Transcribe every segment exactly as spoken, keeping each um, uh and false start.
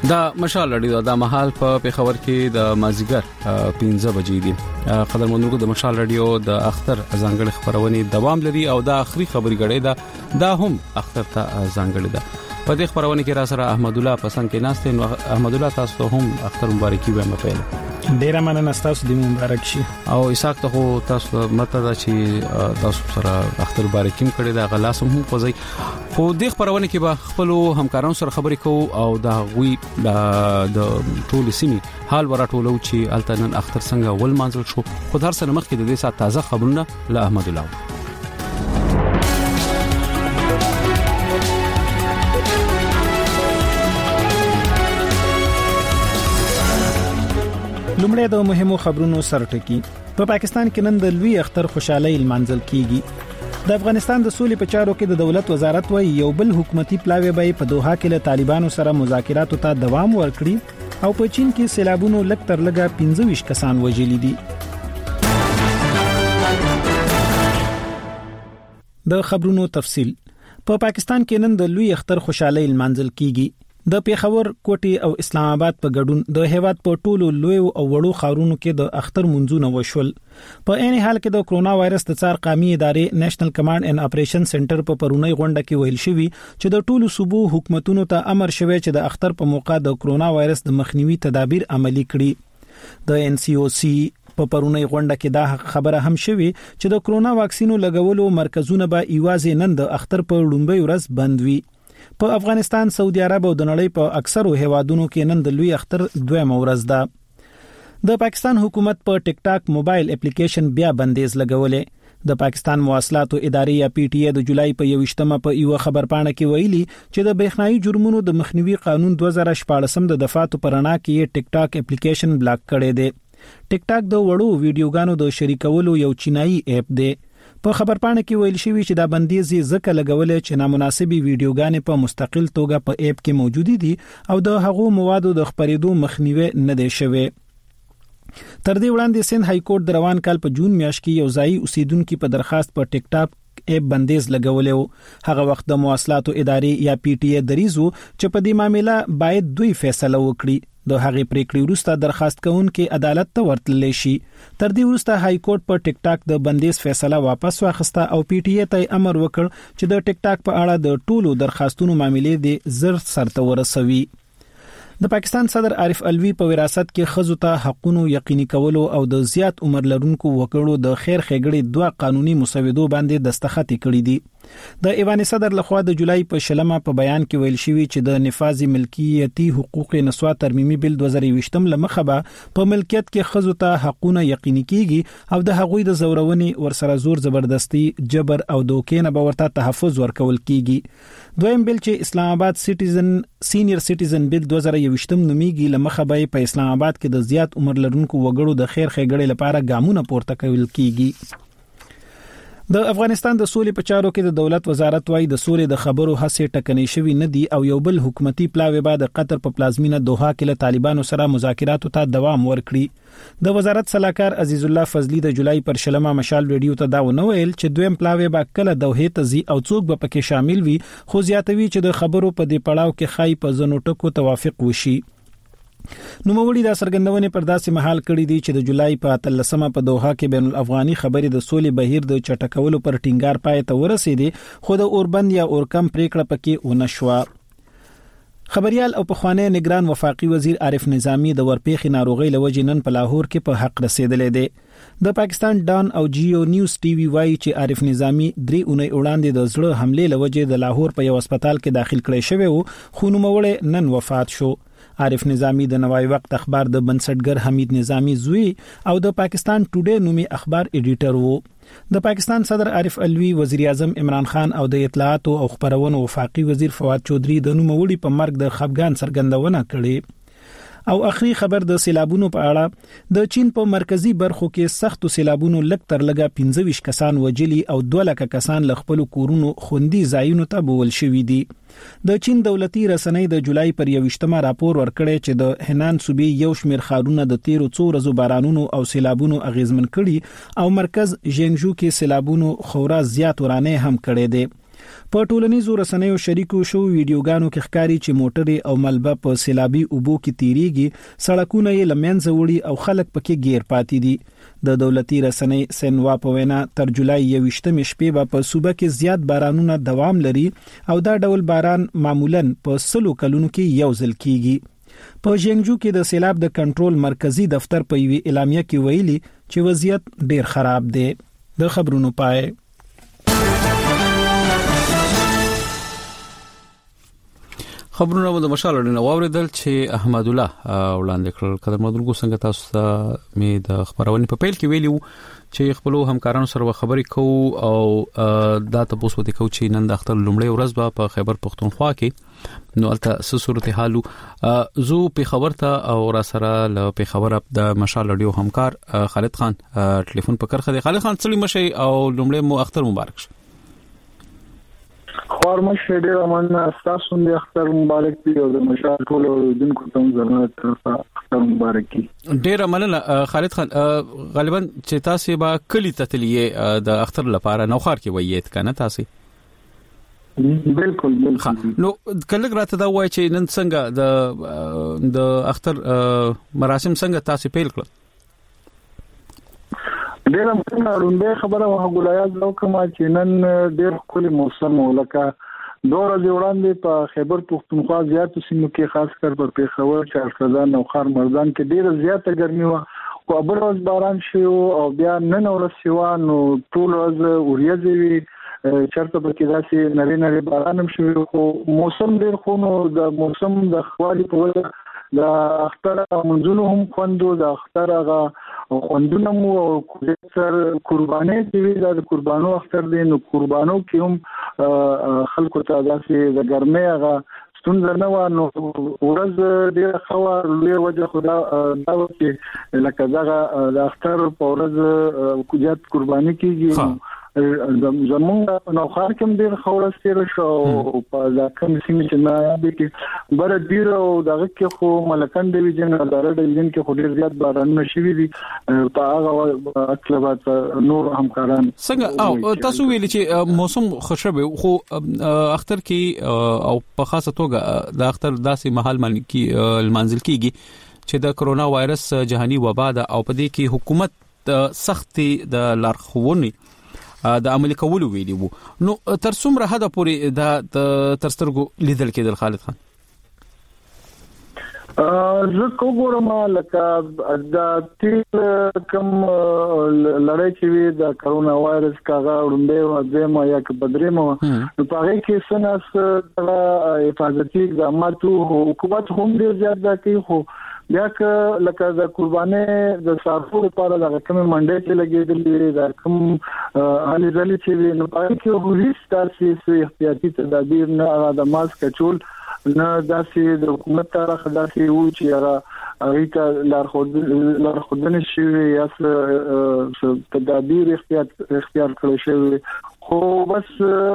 دا مشال رادیو دا محل په پیښور کې د مازیګر پنځه بجې دي. قدرمنو د مشال رادیو د اختر ځانګړي خبرونه دوام لري او دا اخري خبري غړې ده دا هم اختر ته ځانګړي ده. په دې خبرونه کې را سره احمد الله پسند کې ناشته نو احمد الله تاسو هم اختر مبارکي وایم په پیل. ډیره مننه تاسو د مبارک شي او اساق ته تاسو مته دا چې تاسو سره اختر مبارکي کړی دا غلاس هم کوزي. خو دې خبرونه کې به خپل همکارانو سره خبرې کوو او دا غوي د ټول سیمې حال ورټولو چې التنن اختر څنګه ول منځل شو. خو هر سره مخکې د دې سات تازه خبرونه له احمد الله. لومړی د مهمو خبرونو سرټکی. په پاکستان کې نن د لوی اختر خوشحالي لمانځل کیږي. د افغانستان د سولې په چارو کې د دولت وزارت وايي یو بل حکومتي پلاوی به په دوحه کې له طالبانو سره مذاکراتو ته دوام ورکړي او په چین کې سیلابونو لک تر لګه پنځه ویشت کسان وژلي دي. د خبرونو تفصیل. په پاکستان کې نن د لوی اختر خوشحالي لمانځل کیږي. د پیښور، کوټي او اسلام آباد په ګډون د هیواد په ټولو لوی او وړو ښارونو کې د اختر منځونه وشول. په عین حال کې د کرونا وایرس د څار قومي ادارې نېشنل کمانډ اینڈ اپریشن سنټر په پرونی غونډه کې ویل شوی چې د ټولو صوبو حکومتونو ته امر شوی چې د اختر په موقع د کرونا وایرس د مخنیوي تدابیر عملي کړي. د ان سی او سی په پرونی غونډه کې دا خبره هم شوی چې د کرونا واکسینو لګولو مرکزونه به ایوازې نن د اختر په لومړی ورځ بند وي. په افغانستان، سعودي عرب او د نړۍ په اکثرو هیوادونو کې نن د لوی اختر دویمه ورځ ده. د پاکستان حکومت په ټیک ټاک موبایل اپلیکیشن بیا بندیز لګولې. د پاکستان مواصلاتو ادارې یا پی ټی ای د جولای په یوشتمه په یو خبرپاڼه کې ویلي چې د برېښنايي جرمونو د مخنیوي قانون دوه زره شپږ د دفعاتو پرانا کې ټیک ټاک اپلیکیشن بلاک کړی دی. ټیک ټاک د وړو ویډیوګانو د شریکولو یو چینایي اپ دی. په خبرپاڼه کې ویل شوی چې دا بندیز ځکه لګولې چې نامناسبي ویډیوګانې په مستقل توګه په اپ کې موجود دي او د هغو موادو د خپرېدو مخنیوي نه دی شوی. تر دې وړاندې سند های کورټ د روان کال په جون میاشت کې یو ځای اوسیدونکو په درخواست په ټیک ټاک اپ بندیز لګولې. هغه وخت د مواصلاتو ادارې یا پی ټی ای دریزو چې په دې معاملې باید دوی فیصله وکړي. د هغې پریکړې وروسته درخواست کوونکي عدالت ته ورتللی شي. تر دې وروسته های کورټ په ټیک ټاک د بندیز فیصله واپس واخیسته او پی ټی ای ته امر وکړ چې د ټیک ټاک په اړه د ټولو درخواستونو معاملې د زر سرته ورسوي. د پاکستان صدر عارف الوی په وراثت کې خزو ته حقوقو یقیني کولو او د زیات عمر لرونکو وکړو د خیر ښېګړې دوه قانوني مسودو باندې دستخط کړي دي. د ایوان صدر لخوا د جولای په شلمه په بیان کې ویل شوی چې د نفاذ ملکیتي حقوق نسوا ترمیمي بل دوه زره یو لمخه به په ملکیت کې خزو ته حقوقونه یقیني کیږي او د هغوی د زورونې ورسره زور زبردستی، جبر او دوکې نه به ورته تحفظ ورکول کیږي. دویم بل چې اسلام آباد سټیزن سینیئر سټیزن بل دوه زره یو نومیږي لمخه به په اسلام آباد کې د زیات عمر لرونکو وګړو د خیر ښېګړې لپاره ګامونه پورته کول کیږي. د افغانستان د سولې په چارو کې د دولت وزارت وايي د سولې د خبرو هڅې ټکنۍ شوي نه دي او یو بل حکومتي پلاوی به د قطر په پلازمینه دوحه کې له طالبانو سره مذاکراتو ته دوام ورکړي. د وزارت صلاحکار عزیز الله فضلی د جولای پر شلمه مشال ریډیو ته دا ونه ویل چې دویم پلاوی به کله دوحه ته ځي او څوک به پکې شامل وي، خو زیاتوي چې د خبرو په دې پړاو کې خای په زنو ټکو توافق وشي. نو مولي دا سرګندونې پر داسې محل کړی دی چې د جولای په اتلسمه په دوحه کې بین الافغاني خبرې د سولې بهیر د چټکولو پر ټینګار پای ته ورسېدي، خو د اوربند یا اورکم پریکړه پکې ونه شوه. خبريال او پخوانی نگران وفاقي وزیر عارف نظامی د ورپېخي ناروغي لوجې نن په لاهور کې په حق رسیدلې دی. د پاکستان ډان او جیو نیوز ټي وي وايي چې عارف نظامی درې اونۍ وړاندې د زړه حمله لوجې د لاهور په یو هسپتال کې داخل کړی شوی وو، خو نوموړی نن وفات شو. عارف نظامی د نوای وخت اخبار د بنسټګر حمید نظامی زوی او د پاکستان ټوډے نومي اخبار ایډیټر وو. د پاکستان صدر عارف الوی، وزیر اعظم عمران خان او د اطلاعات او خبرونو وفاقي وزیر فواد چودري د نوموړي په مرګ د خفګان څرګندونه کړې. او اخري خبر د سیلابونو په اړه. د چین په مرکزی برخو کې سختو سیلابونو لک تر لګه پنځه ویشت کسان وجلي او دوه لک کسان ل خپل کورونو خوندي ځایونو ته بول شوي دي. د چین دولتي رسنۍ د جولای پر یوشتمه راپور ورکړی چې د هنان صوبې یو شمېر ښارونه د تیرو څو ورځو بارانونو او سیلابونو اغیزمن کړي او مرکز ژینګژو کې سیلابونو خورا زیات ورانه هم کړي دي. په ټولنیزو رسنیو شریکو شو ویډیوګانو کې ښکاري چې موټرې او ملبه په سیلابي اوبو کې تیریږي، سړکونه یې لمنځه وړي او خلک پکې غیر پاتې دي. د دولتي رسنۍ سنوا په وینا تر جولای یوویشتمې شپې به په صوبه کې زیات بارانونه دوام لري او دا ډول باران معمولاً په سلو کلونو کې یو ځل کیږي. په ژینګجو کې د سیلاب د کنټرول مرکزی دفتر په یوه اعلامیه کې ویلي چې وضعیت ډیر خراب دی. د خبرونو پای. خبرونه د مشال لري واوریدل چې احمد الله وړاندې کړل. قدر مدلګو څنګه تاسو ته مې د خبرونه په پیل کې ویلو چې خپل همکارانو سره خبرې کوو او دا تاسو ته کوم چې نن د اختر لومړی ورځ به په خیبر پختونخوا کې نو البته څه صورت حالو زو په خبر ته او را سره له په خبره د مشال لري همکار خالد خان ټلیفون په کرخه دی. خالد خان څلې مشي او لومړی مو اختر مبارک شه. خورمش ډیر مننه تاسو د اختر مبارک دی او د مشال ټول دونکو ته زرنات اختر مبارک دی. ډیر مننه خالد خان. غالبا چې تاسو به کلی تتلیه د اختر لپاره نوخار کې وایید کنه تاسو؟ بالکل بالکل. نو کله راته دا وای چې نن څنګه د د اختر مراسم څنګه تاسو پیل کړل؟ ډیر مننه. روندې خبره وغوړایاز نو کومه چې نن ډیر کلی موسم ولکه دوه ورځې وړاندې په خیبر پختونخوا زیاتو سیمو کې خاص کر په پیښور، چارسدان او خار مردان کې ډیر زیاته ګرمي و او بل ورځ باران شو او بیا نن ورځ شو نو ټول ورځ وریځي چرته په کې داسې نری نری باران هم شو خو موسم ډیر خو نو د موسم د خوالي په وجه د اختر منځونو هم خوندو د اختر هغه خوندونه مو او سر قرباني چې د قربانو اختر دي نو قربانو کې هم خلکو ته داسې د ګرمۍ هغه ستونزه نه و نو ورځ ډیره خو لوی وجه خدا دا چې لکه دغه د اختر په ورځ کوجات قرباني کیږي زمونږ نو خار کوم ډیر خورستیر شو په ځکه سیمه چې نه دي کې بر ډیر او دغه کې خو ملکان ډیویژن اداره ډیویژن کې خو ډیر زیات باران نشوي دي په هغه اطلبات نور همکاران څنګه او تاسو ویل چې موسم خوشبه خو اختر کې او په خاصه توګه د اختر داسې محل کې المنزل کېږي چې د کرونا وایرس جهاني وبا ده او په دې کې حکومت سختي د لارښوونې د عملي کولو ویلي وو. نو تر څومره حد پورې د ترسترګو لیدل کېدل خالد خان؟ زه کوم لکه د تیر کم لړۍ چې وی د کرونا وایرس کاغه وړاندې و ځما یا کبدرمو نو په هغه کې سناس د حفاظتي اقدامات حکومت هم ډیر زیات دا کوي خو بیا که لکه د قرباني د صارفو لپاره د کوم منډې چې لګېدلې د کوم حالي ځلې چې نو په کې هیڅ تاسو احتیاطي تدابیر نه د ماسک چول نه داسې د حکومت طرف داسې و چې هغه اړیکه لارښود لارښودنه شي یا تدابیر اختیار اختیار کړی شي خو بس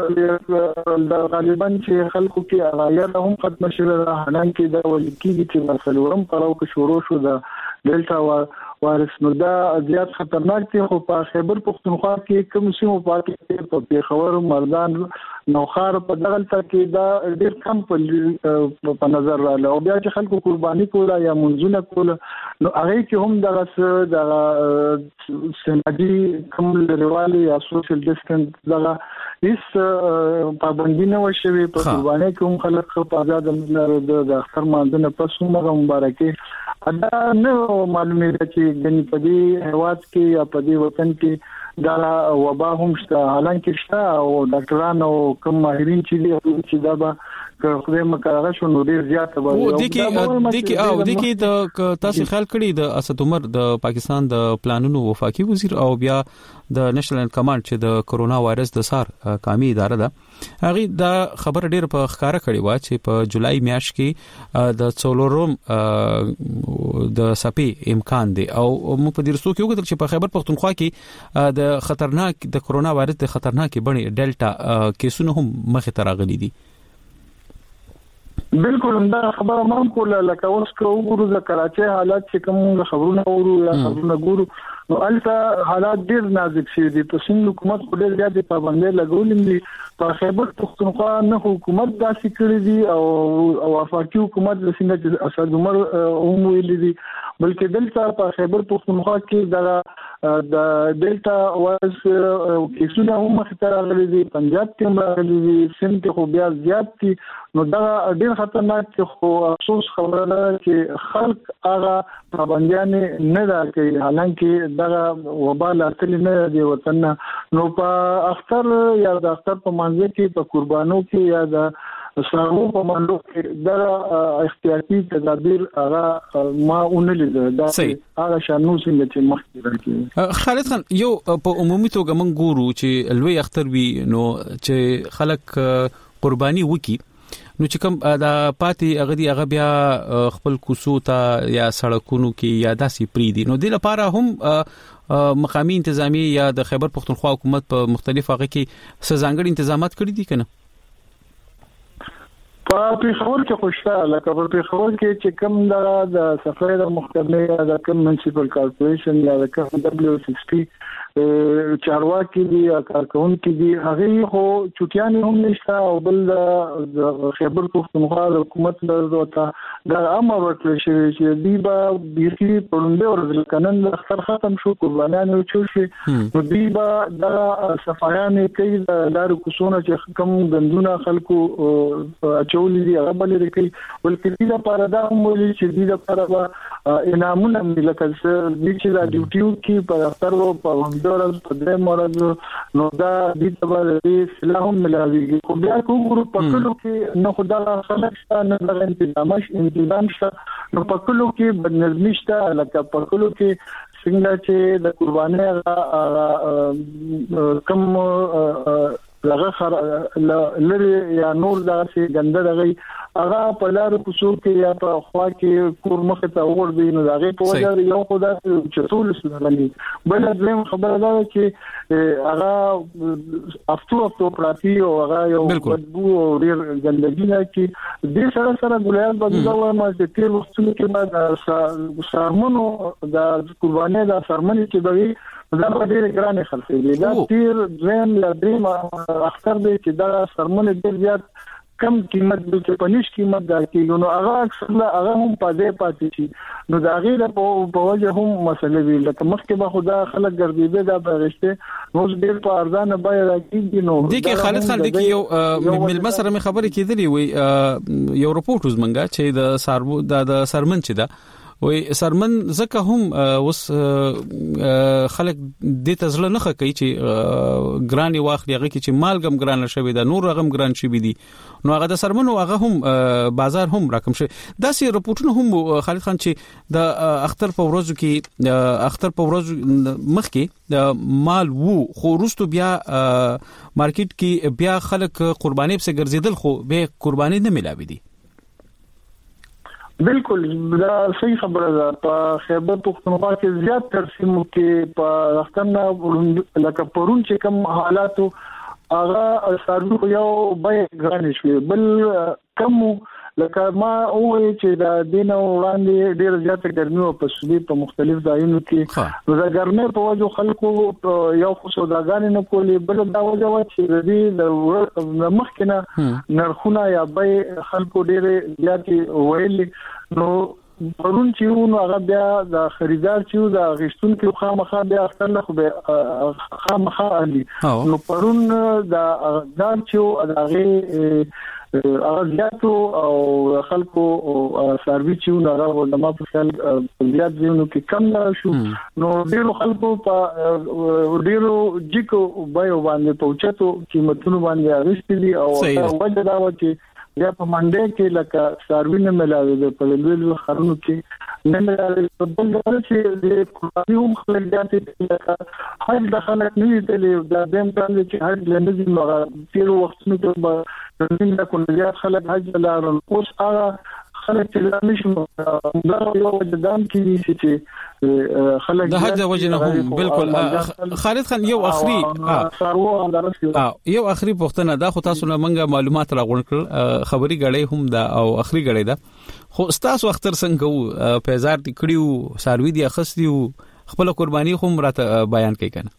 غالبا چې خلکو کې اغایر هم ختم شوه حالانکه دا ولیکي چې مسلورم پراو کې شروع شو د ډیلټا وایرس نو دا زیات خطرناک دی خو په خیبر پختونخوا کې کوم سیمو پاتې په پیښور مردان نوخار په دغه ترکیب دا ډیر کم په نظر رااله او بیا چې خلکو قرباني کوله یا منځونه کوله نو هغه کې هم دغه د سماجی کوم لريوالي یا سوشل ډیسټنس دغه هیڅ پابندي نه وشوي په قرباني کوم خلک په آزاد د اختر مانځنه په سومره مبارکي دا نو معلومه ده چې د پدې هواد کې یا پدې وطن کې دا وبا هم شته حالانکه شته او ډاکټرانو کوم ماهرین چې دي چې دا به خدای مکرغه شو نو ډیر زیات به او د کې د کې او د کې د تاسو خیال کړی د اسد عمر د پاکستان د پلانونو وفاقي وزیر او بیا د نېشنل کمانډ چې د کرونا وایرس د سار قومي اداره ده هغه دا خبر ډیر په ښکارا کړی و چې په جولای میاشت کې د څولورم د سپي امکان دی او مو په دې رسو کې وګورئ چې په خیبر پختونخوا کې د خطرناک د کرونا وایرس د خطرناکې بڼې ډیلټا کیسونه هم مخې ته راغلي دي. بالکل دا خبره مم کوله لکه اوس کو وګورو د کراچۍ حالات چې کوم خبرونه ورو یا خبرونه ګورو نو البته حالات ډیر نازک شي دي په سند حکومت په ډیر زیات پابندۍ لګولې دي په خیبر پختونخوا نه حکومت داسې کړی دي او او وفاقي حکومت د سند اسد عمر هم ویلي دي بلکې دلته په خیبر پختونخوا کې د د ډیلټا واز کیسونه هم مختار غلي دي پنجاب کې راغلي دي سند کې خو بیا زیات دي نو دا ډیر خطرناک خو افسوس خبره ده چې خلک هغه پابندیان نه دا کوي حالانکه دا وبا لاتل نه دی وطن نو په اختر یا د اختر په منځ کې په قربانو کې یا د سارو په منډو کې دا احتیاطي تدابیر هغه ما اونلید دا هغه شانو څنګه چې مخکې راځي. خالد خان یو په عمومي توګه موږ ګورو چې لوی اختر وی نو چې خلک قرباني وکي نو چې کوم دا پاتې هغه دی هغه بیا خپل کوسو ته یا سړکونو کې یا داسې پریدي نو د لپاره هم مقامی انتظامی یا د خیبر پختونخوا حکومت په مختلف هغه کې سزانګړي تنظیمات کړی دي کنه په پیښور کې خوشاله لکه په پیښور کې چې کوم د سفر د مختلفه د کوم منسیپل کارپوریشن یا د کوم دبليو سکس پی چارواکي دي یا کارکونکي دي هغه خو چټیان هم نشته او بل د خیبر پختونخوا د حکومت لپاره دا امر ورکړل شوی چې دی به بیخي پرونده ورځ کنن د اختر ختم شو قربانیان او شي نو دی به د صفایان کوي د لارو کوسونه چې کوم غندونه خلکو چولې دي هغه بل لري ولکه دې لپاره دا هم ویل چې دې لپاره انعامونه ملکه چې دا ډیوټیو کې په اختر او په دورز په دې مرز نو دا دې ته د سلاهم ملاوي کو بیا کو ګروپ په کلو کې نو خدای خلک نه د انتظامش انتظام شته نو په کلو کې بدنظمي شته لکه په کلو کې څنګه چې د قرباني کم لغه لري یا نور دغه ګنده دغه هغه په لار کوڅو کې یا په خوا کې کور مخ ته ور دي نو هغه په وجه یو خدای چې ټول سلامي بل دغه خبره ده چې هغه افتو افتو پراتی او هغه یو بدبو او ډیر ګندګي نه کې د سره سره ګلایان بدلو ما چې تیر وختونو کې ما د سرمنو د قرباني د سرمنې کې دوی دا ډېر ګرانه خلک دي دا تیر دریم یا دریم اختر دې چې دا سرمنې ډېر زیات کم قیمت د چپنیش قیمت دا کیږي نو هغه اکثر هغه هم پاتې پاتې شي نو دا غیر په وجه هم مسلې وی لکه مخکې به خدا خلک ګرځیدي دا برشته نو ډېر په ارزانه بای راکېږي نو د کې خالد خان د کې یو مل مسره مې خبرې کېدلې وي یو رپورټ وزمنګا چې د ساربو د سرمن چې دا وي سرمن زکه هم وس خلک د تزله نه کوي چې ګرانی واخلي هغه کې چې مالګم ګران شوی دا نور رقم ګران شوی دي نو هغه د سرمن هغه هم بازار هم رقم شي داسې رپورټونه هم خالد خان چې د اختر په ورځو کې اختر په ورځو مخ کې د مال وو خو روستو بیا مارکیټ کې بیا خلک قرباني په ګرځیدل خو به قرباني نه ملاوي دي بالکل دا صحیح خبره ده په خیبر پختونخوا کې زیات ترسیمو کې په وختنا لکه پرون چې کوم حالاتو هغه سارو یو به ګران شي بل کم لکه ما وایي چې دا دینه وړاندې ډیر زیات ګرمي او پسوي په مختلف ځایونو کې نو دا ګرمي په وجه خلکو یو خو سوداګان نه کولې بل دا وجه و چې دې د مخکنه نرخونه یا به خلکو ډیر زیات ویل نو پرون چې نو هغه بیا د خریدار چې د غشتون کې خامخا بیا اختر له خو خامخا علي نو پرون دا ځان چې هغه اغازیاتو او خلکو سروي چې نو هغه د ما په خیال زیات ځینو کې کم نه شو نو ډیرو خلکو په ډیرو جیکو بایو باندې پوچاتو قیمتونو باندې اغشتلي او وجه دا و چې یا په منډه کې لکه سروي نه ملاوي د په لویلو خرونو کې نه ملاوي په بل ډول چې د قرباني هم خلک ځاتې لکه هر د خلک نه دي د دیم باندې چې هر لندې نو تیر وختونو کې د کوم خلک حج لارل اوس هغه خلک چې نشو دا یو وجدان کې چې خلک د حج وجنه هم بالکل. خالد خان یو اخري یو اخري پوښتنه دا خو تاسو نه منګه معلومات راغون کړ خبري غړې هم دا او اخري غړې دا خو تاسو اختر څنګه وو پیزار دي کړیو ساروي دي اخستیو خپل قرباني هم راته بیان کوي کنه؟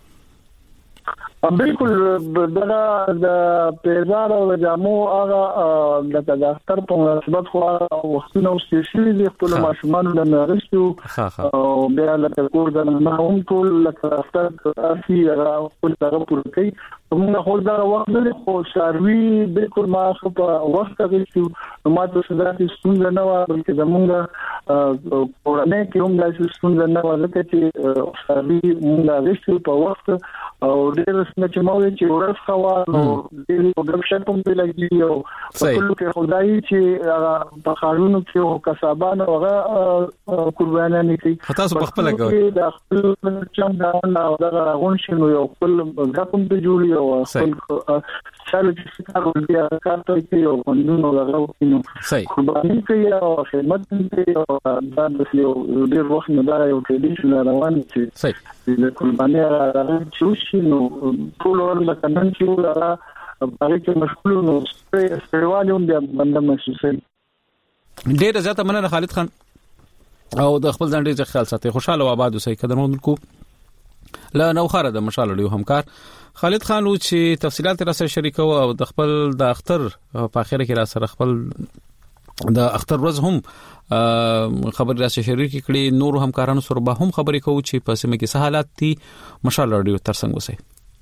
بالکل دا د پیزار او جامو هغه د دفتر په مناسبت خو وختونه اوسېږي د خپل ماشومان د نارسو او بیا له کور د نه هم ټول لکه دفتر اسی هغه خپل طرف پوره کوي. موږ خو دا وخت د خو ساروي بالکل ما خو په وخت کې نو ماته څه د ستونزه نه و بلکې زمونږ کورنۍ کې هم د ستونزه نه و لکه چې ساروي موږ غوښتو په وخت او ډېر څه چې مو چې ورځ خوا نو ډېر پروډکشن هم دی لګي او په ټول کې خدای چې په خارونو کې او کسبانه هغه قربانانه کوي. تاسو په خپل غوړي د خپل چم دا او دا غون شنو یو خپل غاپم ته جوړي او خپل شاله چې کار ورته کارته کوي او قانون او غو قرباني کوي او خدمت کوي او دا د یو ډېر وخت نه دا یو ټریډیشنل روان چې د قرباني راځي چې نو ټول ورته نن چې ورا هغه کې مشغول نو سپیوالون دی باندې محسوسه. ډېر زیاته مننه خالد خان او د خپل ځان ډېر خیال ساتي. خوشاله او آباد اوسئ. قدرمن کو لا نو خاره د مشال لري همکار خالد خان او چې تفصيلات را سره شریکو او د خپل د اختر په اخر کې را سره خپل د اختر ورځ هم خبر را سره شریک کړي. نور همکارانو سره به هم خبرې کوو چې په سیمه کې څه حالات دي. مشال لري تر څنګه وسه.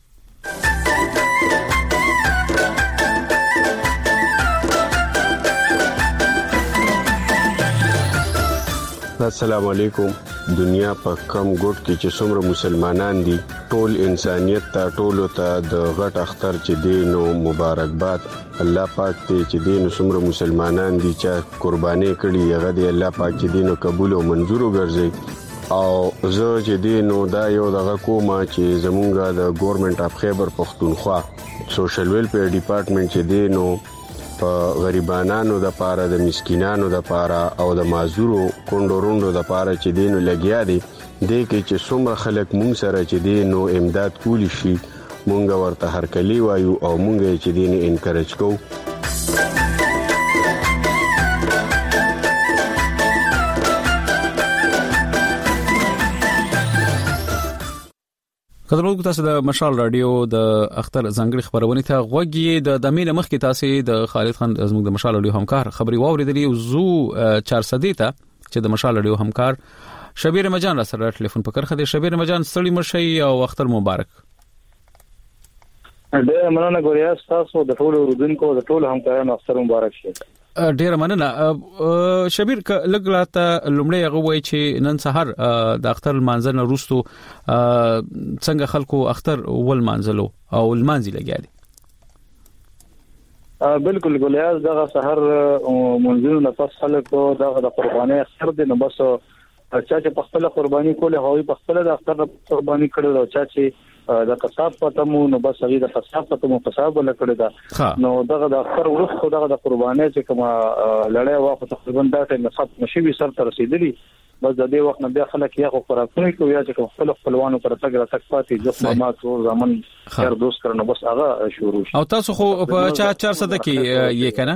السلام علیکم. دنیا په کم ګوټ کې چې څومره مسلمانان دي ټول انسانيت ته ټول ته د غټ اختر چې دینو مبارکباد. الله پاک ته چې دینو څومره مسلمانان دي چې قرباني کړي هغه دی الله پاک چې دینو قبول او منزور وګرځي. او زه چې دینو دا یو دغه کومه چې زمونږ د ګورنمنت اف خیبر پختونخوا سوشل ویلفیر ډپارټمنټ چې دینو په غریبانو د پاره د مسکینانو د پاره او د معذورو کونډوروندو د پاره چې دینو لګیا دي د کې چې څومره خلک مونږ سره چې دینو امداد کولی شي مونږ ورته هرکلی وایو او مونږ چې دینو انکریج کوو. قدرمن تاسو د مشال رادیو د اختر ځنګړي خبرونه ته غوږی د دمینه مخ کې تاسو د خالد خان زموږ د مشال رادیو همکار خبري واوریدلی او زو چهار صد ته چې د مشال رادیو همکار شبیر مجان را سره ټلیفون پکړ خدای. شبیر مجان ستړي مرشي او اختر مبارک. ډېر مننه ګوریا تاسو د ټولو رودونکو د ټولو همکارانو اختر مبارک شه. ډېر مننه شبیر لګلاته لومړی هغه وای چې نن سحر د اختر منځل وروستو څنګه خلکو اختر ول منځلو او المنځي لګیالي. بالکل ګولیاز دغه سحر منځلو نه پس خلکو دغه د قرباني اختر د نو بس چا چې په خپل قرباني کوله هوی په خپل د اختر قرباني کړو او چا چې د قصاب پتمو نو بس هغه د قصاب پتمو قصاب لکړه دا نو دغه د اختر ورسره دغه د قرباني چې کومه لړۍ واخو تقریبا دا ټیم ختم نشي سر ته رسیدلی. بس د دې وخت نه بیا خلک یې خو خوراکونه کوي چې خپل خپلوانو پر تګ را تک پاتې ځکه مامات او زمون خیر دوست کړنه بس هغه شروع شي. او تاسو خو په چهار صد کې یې کنه؟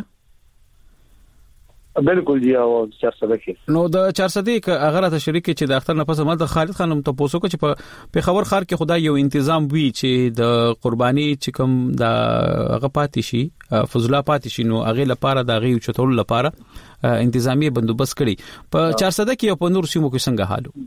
بالکل جی او چهار صد کې نو د چهار صد کې هغه ته شریک چې د اختر نه پس مال د خالد خانم ته پوسو چې په پیښور خار کې خدای یو تنظیم وی چې د قرباني چې کوم د هغه پاتې شي فضلا پاتې شي نو هغه لپاره د هغه چتول لپاره انتظامی بندوبست کړي. په چهار صد کې په نور سیمو کې څنګه حالو؟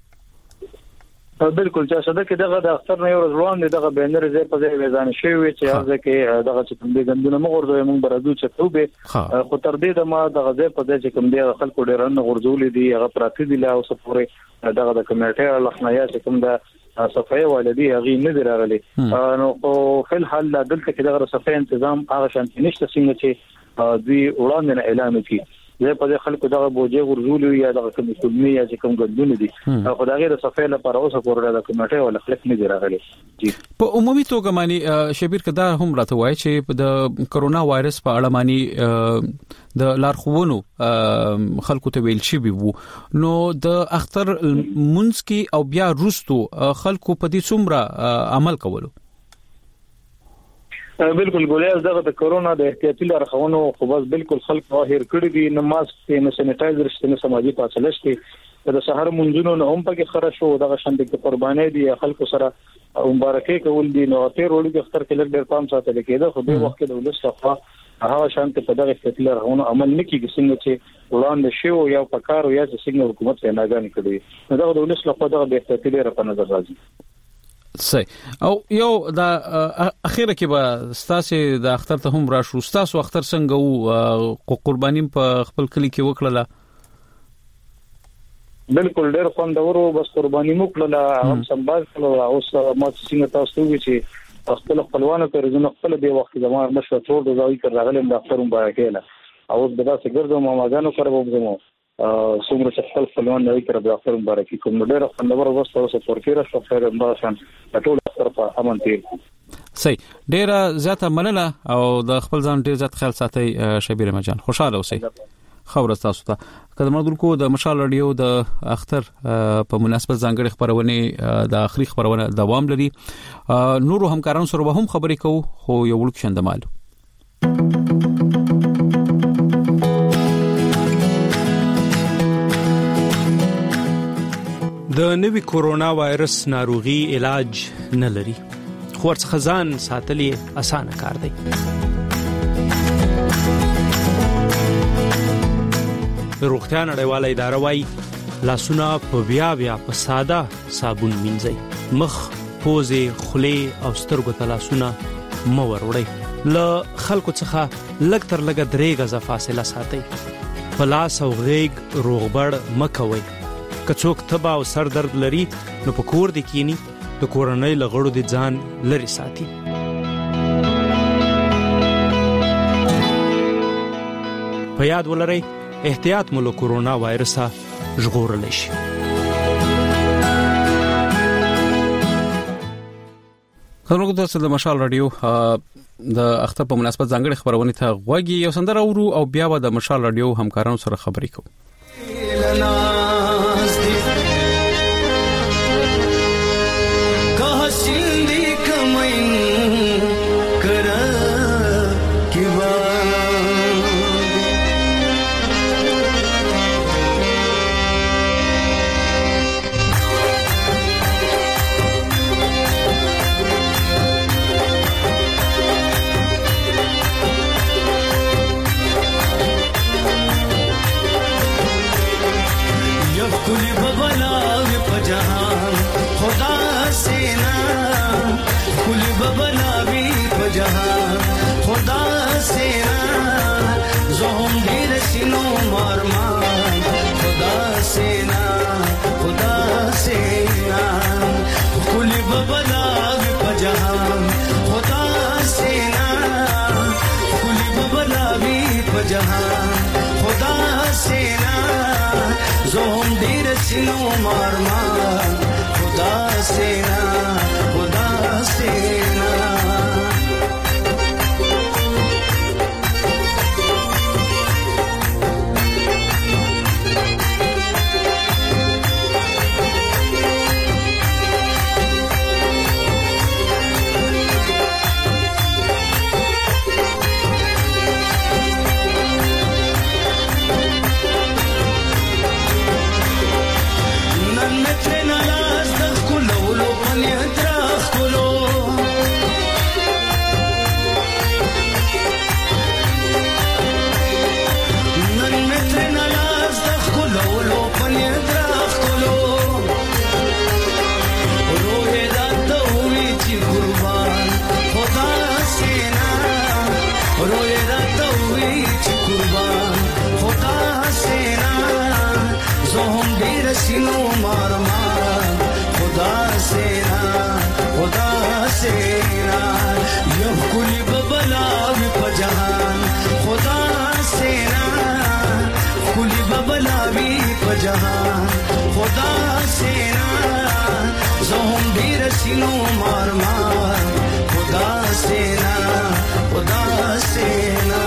بالکل چا صد کې دغه د اختر نه یو روان دغه بینر زې په ځای وزان شوی چې هغه کې دغه چې کوم دي غندونه مغورځوي موږ برادو چتوبه خو تر دې د ما دغه ځای په ځای چې کوم دي خلکو ډیر نه غورځولې دي هغه پراتی دي لا اوس پورې دغه د کمیټه لخنایا چې کوم د صفای والدي هغه نه درغلي نو په حال دلته کې دغه صفای تنظیم هغه شانتي نشته څنګه چې دوی وړاندې اعلان وکړي زه په دې خلکو دغه بوجي ورزول یا دغه کوم سلمي یا کوم ګډون دي او خدای د صفه لپاره اوسه پورې د کمیټه ولا خلک نه دی راغلي. جی په عمومي توګه معنی شبیر کدا هم راته وایي چې د کرونا وایرس په اړه معنی د لارښوونو خلکو ته ویل شي وو نو د اختر منسکی او بیا روستو خلکو په دې څومره عمل کولو. بالکل ګولیا دغه د کرونا د احتیاطي لارښوونو خو بس بالکل خلک هیر کړی دي، نه ماسک نه سینیټایزر شته نه سماجی فاصله شته، د سحر منځونو نه هم پکې خره شو دغه شند کې قرباني دي خلکو سره مبارکي کول دي. نو تیر وړي د اختر کې لږ ډیر پام ساتل کېده خو به وخت د ولس لخوا هغه شانت په دغه احتیاطي لارښوونو عمل نکړي څنګه چې وړاندې شو یا پکار یا چې څنګه حکومت یې ناګانی کړی نو دغه د ولس لخوا دغه د احتیاطي لارښوونو په نظر راځي. صحیح. او یو د اخیره کې به ستاسو د اختر ته هم راشو، ستاسو اختر څنګه وو؟ قرباني په خپل کلی کې وکړه؟ بالکل ډېر خوندور وو، بس قرباني مو کړله هم سمبال کړو. اوس ما څنګه تاسو وی چې خپل خپلوانو ته رزونه خپل دی وخت زموږ مشر ټول د ځای کړ راغلم د اختر مبارکاله او د تاسو ګرځو ما ماګانو کړو زمو څومره چې خپل خپلوان نه کړو د اختر مبارکي کوم ډېر خوندور وو. تاسو پورکیره شو خیر مبارشان ټول اختر په امن تیر. صحیح. ډېر زیاته مننه او د خپل ځان ډېر زیات خیال ساتي شبیر مجان. خوشاله اوسئ. خبر تاسو ته کله مدلکو د مشال رادیو د اختر په مناسبت ځانګړي خبرونه د اخري خبرونه دوام لري. نورو همکارانو سره به هم خبرې کوو خو یو وړ کښندمال. د نوي کورونا وایرس ناروغي علاج نه لري خو څخه ځان ساتلې اسانه کار دی. روغتیا نړیواله اداره وايي لاسونه په بیا بیا په ساده صابون مینځئ، مخ، پوزې، خولې او سترګو ته لاسونه مه وروړئ، له خلکو څخه لږ تر لږه درې غزه فاصله ساتئ، په لاس او غېږ روغبړ مه کوئ. که څوک تبه او سر درد لري نو په کور دې کینی، د کورنۍ له غړو دې ځان لري ساتي. په یاد ولرئ احتیاط مو له کورونا وایرسه ژغورلی شي. خبرو تاسو د مشال رادیو د اختر په مناسبت ځانګړي خبرونه ته غوږی یو سندره اورو او بیا به د مشال رادیو همکارانو سره خبرې کوو. زهم ډیر سينو مار مار خدا سینا خدا سینا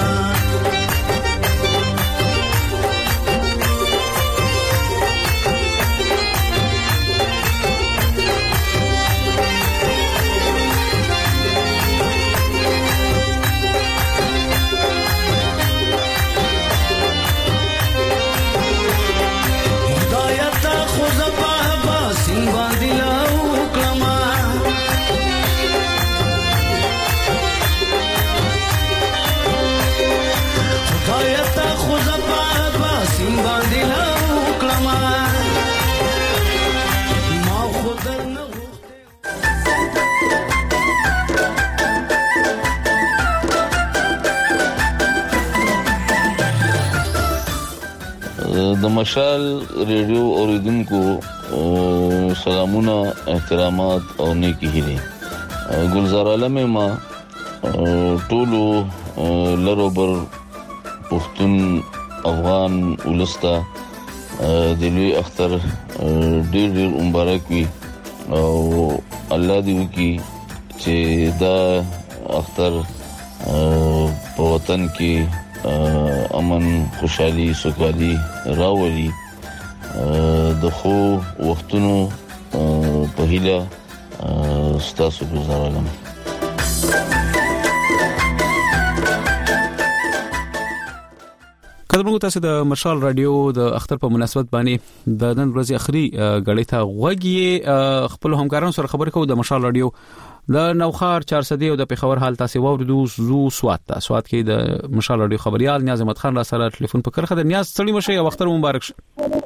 د مشال ریډیو اوریدونکو سلامونه احترامات او نیکی هیلې ګلزار عالم ما ټولو لروبر پښتون افغان ولستا د لوی اختر ډېر ډېر مبارک وي او الله دې وکړي چې دا اختر په وطن کې امن خوشحالي سوکالي راولي د خو وختونو په هیله ستاسو ګزار علم قدرمنو تاسو د مشال رادیو د اختر په مناسبت باندې د نن ورځې اخري غړې ته غوږی خپل همکارانو سره خبرې کوو د مشال رادیو د نوخار چهار صدې او د پیښور حال تاسو واوریدو زو سوات ته سوات کې د مشال رادیو خبريال نیاز احمد خان را سره ټلیفون په کرخه د نیاز سړی مشه او اختر مبارک شه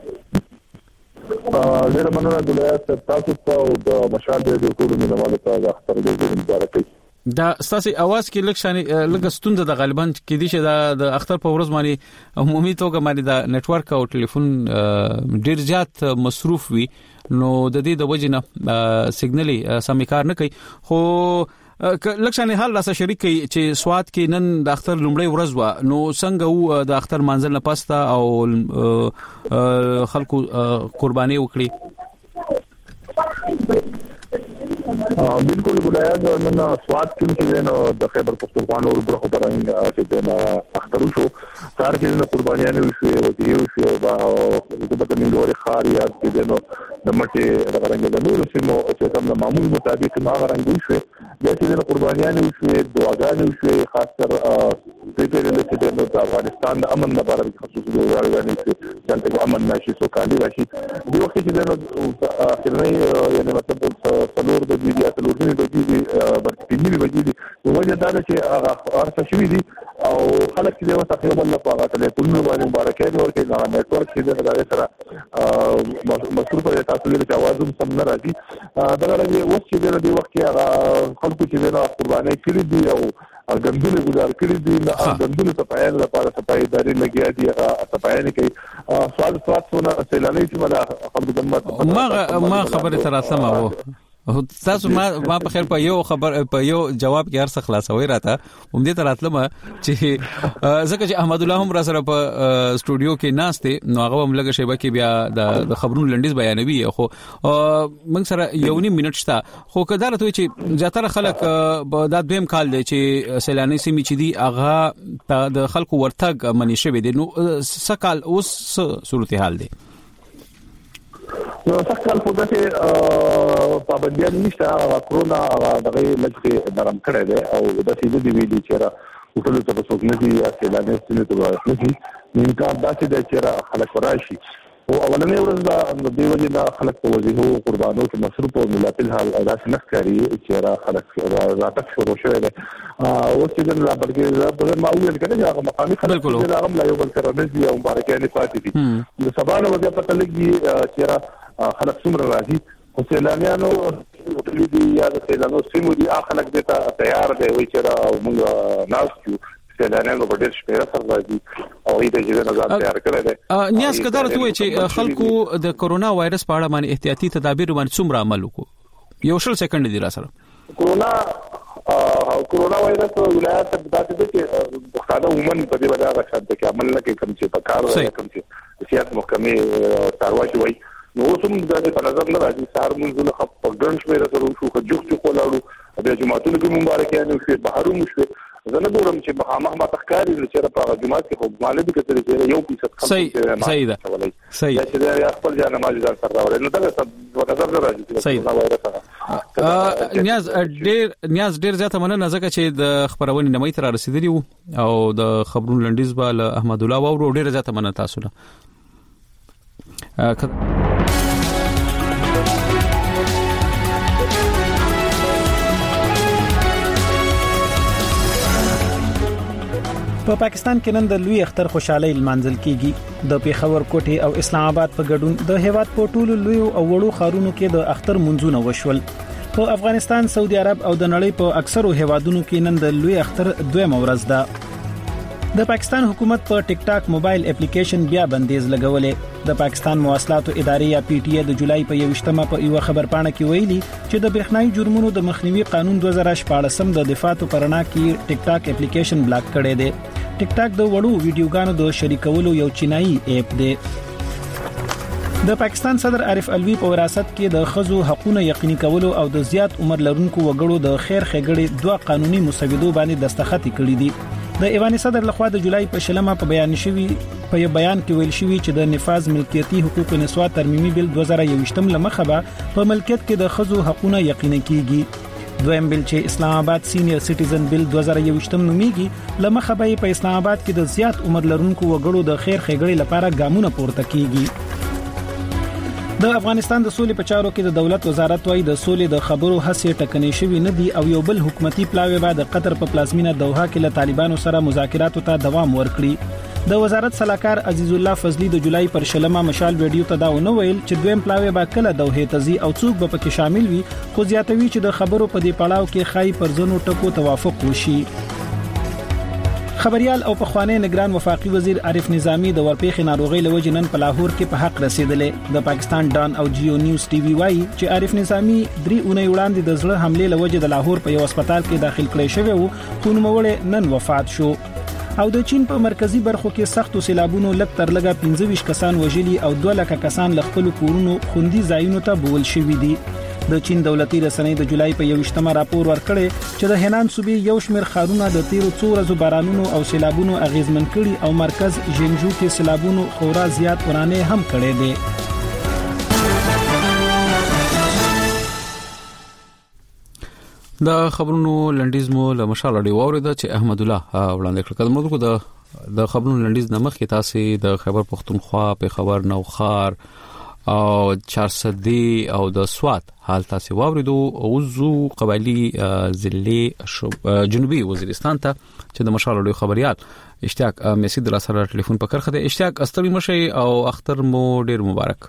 ډیر مننه د ولایت تاسو ته او د مشال رادیو ټول مینوالو ته د اختر ډیر مبارک دا ستاسو اواز کې لږ شان لږ ستونزه د غالبا کې دي چې د اختر په ورځ باندې عمومي توګه باندې د نتورک او ټلیفون ډیر زیات مصروف وي نو د دې د وجې نه سیګنالي سم کار نه کوي خو لږ شان حال راسه شریک چې سواد کې نن د اختر لومړی ورځ و نو څنګه و د اختر منځل نه پسته او خلکو قرباني وکړي بالکل ولایت نن سواد کې نو د خیبر پختونخوا او برخو برنګ چې د اختر شو کار کې نو قربانيان وشو او دی وشو دا د بدن لوري خاریات کې نو د مټي د رنګ د نور سیمو چې کوم معمول مطابق ما رنګ وشو د دې قربانيان وشو دعاګانې وشو خاص کر د دې چې د افغانستان د امن لپاره خصوصي دعاګانې چې څنګه امن نشي سوکالي راشي د وخت چې د اخرنۍ یعنی مطلب څلور د دې اتلورني د دې برتنی وجودي وجه دا چې ارڅ شوی دي او خلک چې یو تقریبا نه پاغه ټلیفون باندې مبارکي ورکړي دا نتورک چې د سره مصروف دي تاسو له جوازم سم نه راځي دا راځي اوس چې د دې وخت کې خلکو چې د قرباني کړی دي او ګندل ګزار کړی دي نه ګندل صفایان لپاره صفای ادارې لګیا دي صفایان کوي سوال سوال څونه سیلاني چې مله خلک د ما ما خبره تر اسمه وو تاسو ما ما په خیر په یو خبر په یو جواب کې ارڅ خلاصوي راته هم دې تراتلم چې ځکه چې احمد الله هم را سره په سټوډیو کې ناشته نو هغه هم لګ شی بکې بیا د خبرونو لنډیز بیانوي خو موږ سره یو نیم منټ شته خو کدارته وي چې زیاتره خلک د دویم کال دی چې سیلاني سیمې چې دی هغه د خلکو ورتګ منی شوی دی نو سکال اوس صورتحال دی نو څنګه په دغه پابندیان نشته او کرونا دغه لږه نرم کړی دی او د دې د ویلي چې را ټول څه په څوک نه دي یا سیلاني سیمې ته ورسې دي امکان دا چې د چیرې خلک راشي او اولنې ورځ دا د دې وجه نه خلک په وجهو قربانو کې مصروف او ملاتل حال داسې نه ښکاري چې را خلک راتک شروع شوی دی او چې د لا بلکې په ما ویل کړه چې هغه مقامي خلک چې هغه لا یو بل سره نه دي او مبارکانه پاتې دي د سبا نو وجه پته لګي چې را خلک څومره راځي او سیلانیانو دې یا د سیلانو سیمو دي خلک دې ته تیار دي وي چې را موږ ناستو سیلانیانو په ډېر شپه سره راځي او دې چې نه ځان تیار کړل دي نیاز کدار ته وي چې خلکو د کورونا وایرس په اړه باندې احتیاطي تدابیر باندې څومره عمل وکړو یو شل سکند دی را سره کورونا کورونا وایرس ولایت ته داسې دي چې خاله عموما په دې باندې راځي چې عمل نه کوي کوم چې په کار کوم چې سیاست محکمې کاروي وي نو اوسم د په نظر نه راځي سار منځونه خپ په ګرنش مې راځو شو خجوخ چې کولاړو بیا جمعهتون کې مبارکانه شو بهارو شو زه نه ګورم چې بخامه ما تخکاری چې په جمعه کې خو مالې به کتل یو فیصد کم صحیح صحیح ده صحیح چې دا خپل ځان نماز ځان سره راوړل نو دا په نظر نه راځي صحیح نیاز ډېر نیاز ډېر زیاته مننه ځکه چې د خبرونې نمای تر رسیدلی او د خبرونو لنډیز بال احمد الله وورو ډېر زیاته مننه تاسو له په پاکستان کې نن د لوی اختر خوشحالي لمانځل کیږي د پیښور کوټي او اسلام آباد په ګډون د هیواد په ټولو لوی او وړو ښارونو کې د اختر منځونه وشول په افغانستان سعودي عرب او د نړۍ په اکثرو هیوادونو کې نن د لوی اختر دویمه ورځ ده د پاکستان حکومت په ټیک ټاک موبایل اپلیکیشن بیا بندیز لګولې د پاکستان مواصلاتو ادارې یا پی ټی ای د جولای په یوشتمه په یو خبرپاڼه کې ویلي چې د برېښنايي جرمونو د مخنیوي قانون دوه زره شپږ د دفاعاتو پرنا کې ټیک ټاک اپلیکیشن بلاک کړی دی ټیک ټاک د وړو ویډیوګانو د شریکولو یو چینایي اپ دی د پاکستان صدر عارف الوی په وراثت کې د خزو حقوقو یقیني کولو او د زیات عمر لرونکو وګړو د خیر خېګړې دوه قانوني مسودو باندې دستخط کړي دي د ایوان صدر لخوا د جولای په شلمه په بیان شوی په بیان کې ویل شوی چې د نفاذ ملکیتي حقوق نسوا ترمیمي بل دوه زره یوشتم لمخه په ملکیت کې د خزو حقوقو یقیني کیږي دویم بل چې اسلام آباد سینیئر سټیزن بل دوه زره یوشتم نومیږي لمخه به په اسلام آباد کې د زیات عمر لرونکو وګړو د خیر خېګړې لپاره ګامونه پورته کیږي د افغانستان د سولې په چارو کې د دولت وزارت وايي د سولې د خبرو هڅې ټکنۍ شوې نه دي او یو بل حکومتي پلاوی بعد د قطر په پلازمینه دوحه کې له طالبانو سره مذاکراتو ته دوام ورکړي د وزارت سلاکار عزیز الله فضلی د جولای پر شلمه مشال ویډیو ته دا ونه ویل چې دویم پلاوی با کله دوحه تزي او څوک به پکې شامل وي خو زیاتوي چې د خبرو په دې پړاو کې خای پر زنو ټکو توافق وشي خبريال او پخوانی نگران وفاقي وزیر عارف نظامی د ورپېخ ناروغي لوجې نن په لاهور کې په حق رسیدلې د پاکستان ډان او جیو نیوز ټي وي وايي چې عارف نظامی درې اونۍ وړاندې د زړه حمله لوجې د لاهور په یو هسپتال کې داخل کړی شوی وو خو نوموړی نن وفات شو او د چین په مرکزی برخو کې سختو سیلابونو لږ تر لږه پنځه ویشت کسان وژلي او دوه لک کسان له خپل کورونو خوندي ځایونو ته بول شوي دي د چین دولتي رسنۍ د جولای په یوشتمه راپور ورکړی چې د هنان صوبې یو شمېر ښارونه د تیرو څو ورځو بارانونو او سیلابونو اغیزمن کړي او مرکز ژینجو کې سیلابونو خورا زیات ورانه هم کړي دي د خبرونو لنډیز مو له مشال اړې وورید چې احمد الله وړاندې کړ کله موږ د د خبرونو لنډیز نمخ کې تاسو د خیبر پختونخوا په خبر نوخار او چارسدی او د سوات حال تاسو واوریدو او زو قبایلی ضلع جنوبي وزیرستان ته چې د مشال اړې خبريات اشتیاق میسي د سره ټلیفون په کرخه د اشتیاق استری مشي او اختر مو ډیر مبارک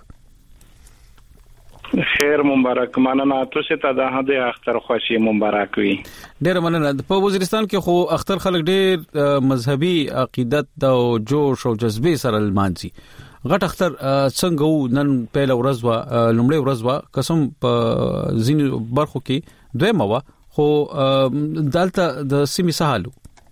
خیر مبارک مننه تاسو ته د هغه اختر خوشي مبارک وي ډیر مننه په وزیرستان کې خو اختر خلک ډیر مذهبي عقیدت او جوش او جذبه سره لمانځي غټ اختر څنګه و نن په ورځ وا لومړی ورځ وا قسم په زینو برخو کې دویمه وا خو دلته د سیمې سهالو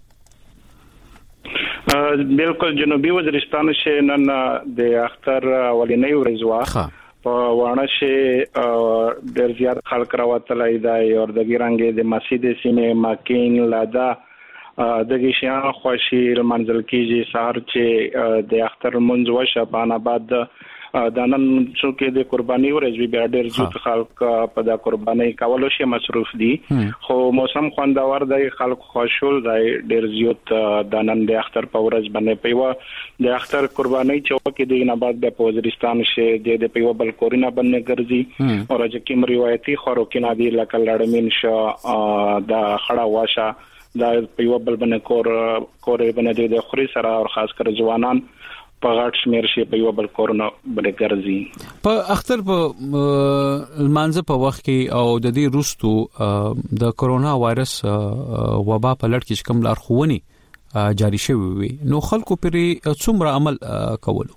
بالکل جنوبي وزیرستان شه نن د اختر ولینې ورځ وا په وانه شه ډیر زیات خلک راوتلای دی او د ګرانګې د مسجد سیمه ماکین لادا دغه شیان خوشي منځل کیږي سهار چې د اختر منځ وشه په آباد د نن څوکې د قرباني ورځ بیا ډېر زیات خلک په د قرباني کولو شي مصروف دي خو موسم خوندور دی خلک خوشحال دی ډېر زیات د نن د اختر په ورځ باندې پیوا د اختر قرباني چوکې د نه بعد د وزیرستان شه د پیوا بل کورینه باندې ګرځي او چې کوم روایتي خورو کې نادي لکه لړمین شه د خړا واشه دا په یو بل باندې کور کورې باندې د خوري سره او خاص کر ځوانان په غاټ شمیر شي په یو بل کورونه باندې ګرځي په اختر په مانځ په وخت کې او د دې روستو د کورونا وایرس وبا په لړ کې کوم لار خوونی جاری شوی وي نو خلکو پرې څومره عمل کولو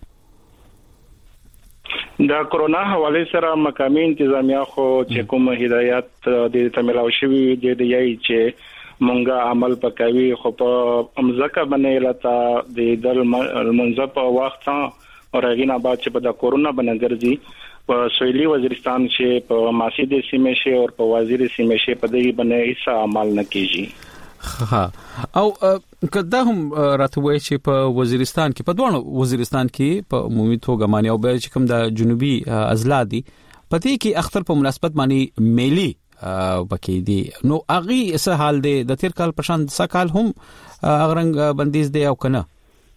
دا کورونا حواله سره مقامی انتظامیه خو چې کوم هدایت د تملاو شوی د دی چې مونږه عمل پکوي خو په امزکه باندې لته د دل منځ په وخت او رغینا بعد چې په د کورونا باندې ګرځي په سویلي وزیرستان چې په ماسي د سیمې شي او په وزیر سیمې شي په دې باندې هیڅ عمل نه کیږي. ها او کدا هم راته وای چې په وزیرستان کې په دوه وزیرستان کې په عمومي توګه معنی او به چې کوم د جنوبي اضلاع دي پدې کې اختر په مناسبت معنی میلی بکې دي نو اغي څه حال دی د تیر کال په شان د سکال هم اغرنګ بندیز دی او کنه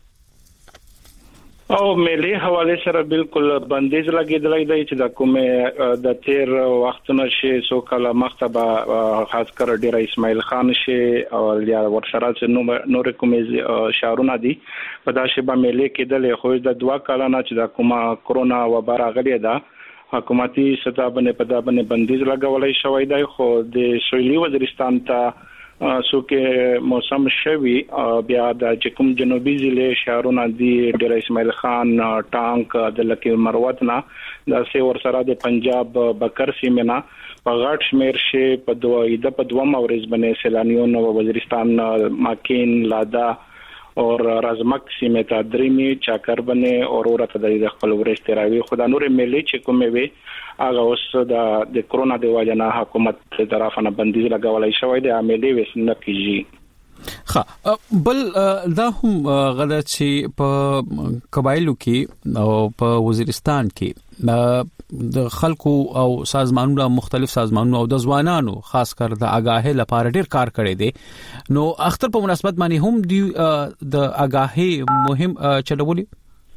او ملي حواله سره بالکل بندیز لګیدلای دی چې د کومه د تیر وختونه شي سو کله مختبه خاص کر ډیر اسماعیل خان شي او یا ورسره چې نور کومه شهرونه دي په داسې به ملي کېدل خو د دوا کلانه چې د کومه کرونا وبا راغلی ده حکومتي سطح باندې په دا باندې بندیز لګولای شوی دی خو د سویلي وزیرستان ته سو کې موسم شوی بیا د چکم جنوبي ضلع شهرونه دي ډیر اسماعیل خان ټانک د لکی مروتنا د سي ورسره د پنجاب بکر سیمنا په غټ شمیر شي په دوه د په دوه مورز باندې سیلانیون او وزیرستان ماکین لادا اور رازمک سیمه ته درېمي چاکر باندې اور ورته د خپل ورشت راوي خدای نور ملي چې کومه وي هغه اوس د د کرونا د وجنه حکومت طرفانه بندیز لګولای شوی دی عملي وسنه کیږي. ها بل دا هم غدا چې په قبایلو کې او په وزیرستان کې د خلکو او سازمانونو مختلف سازمانونو او د ځوانانو خاص کر د آگاهی لپاره ډیر کار کړی دی نو اختر په مناسبت باندې هم دی د آگاهی مهم چلولي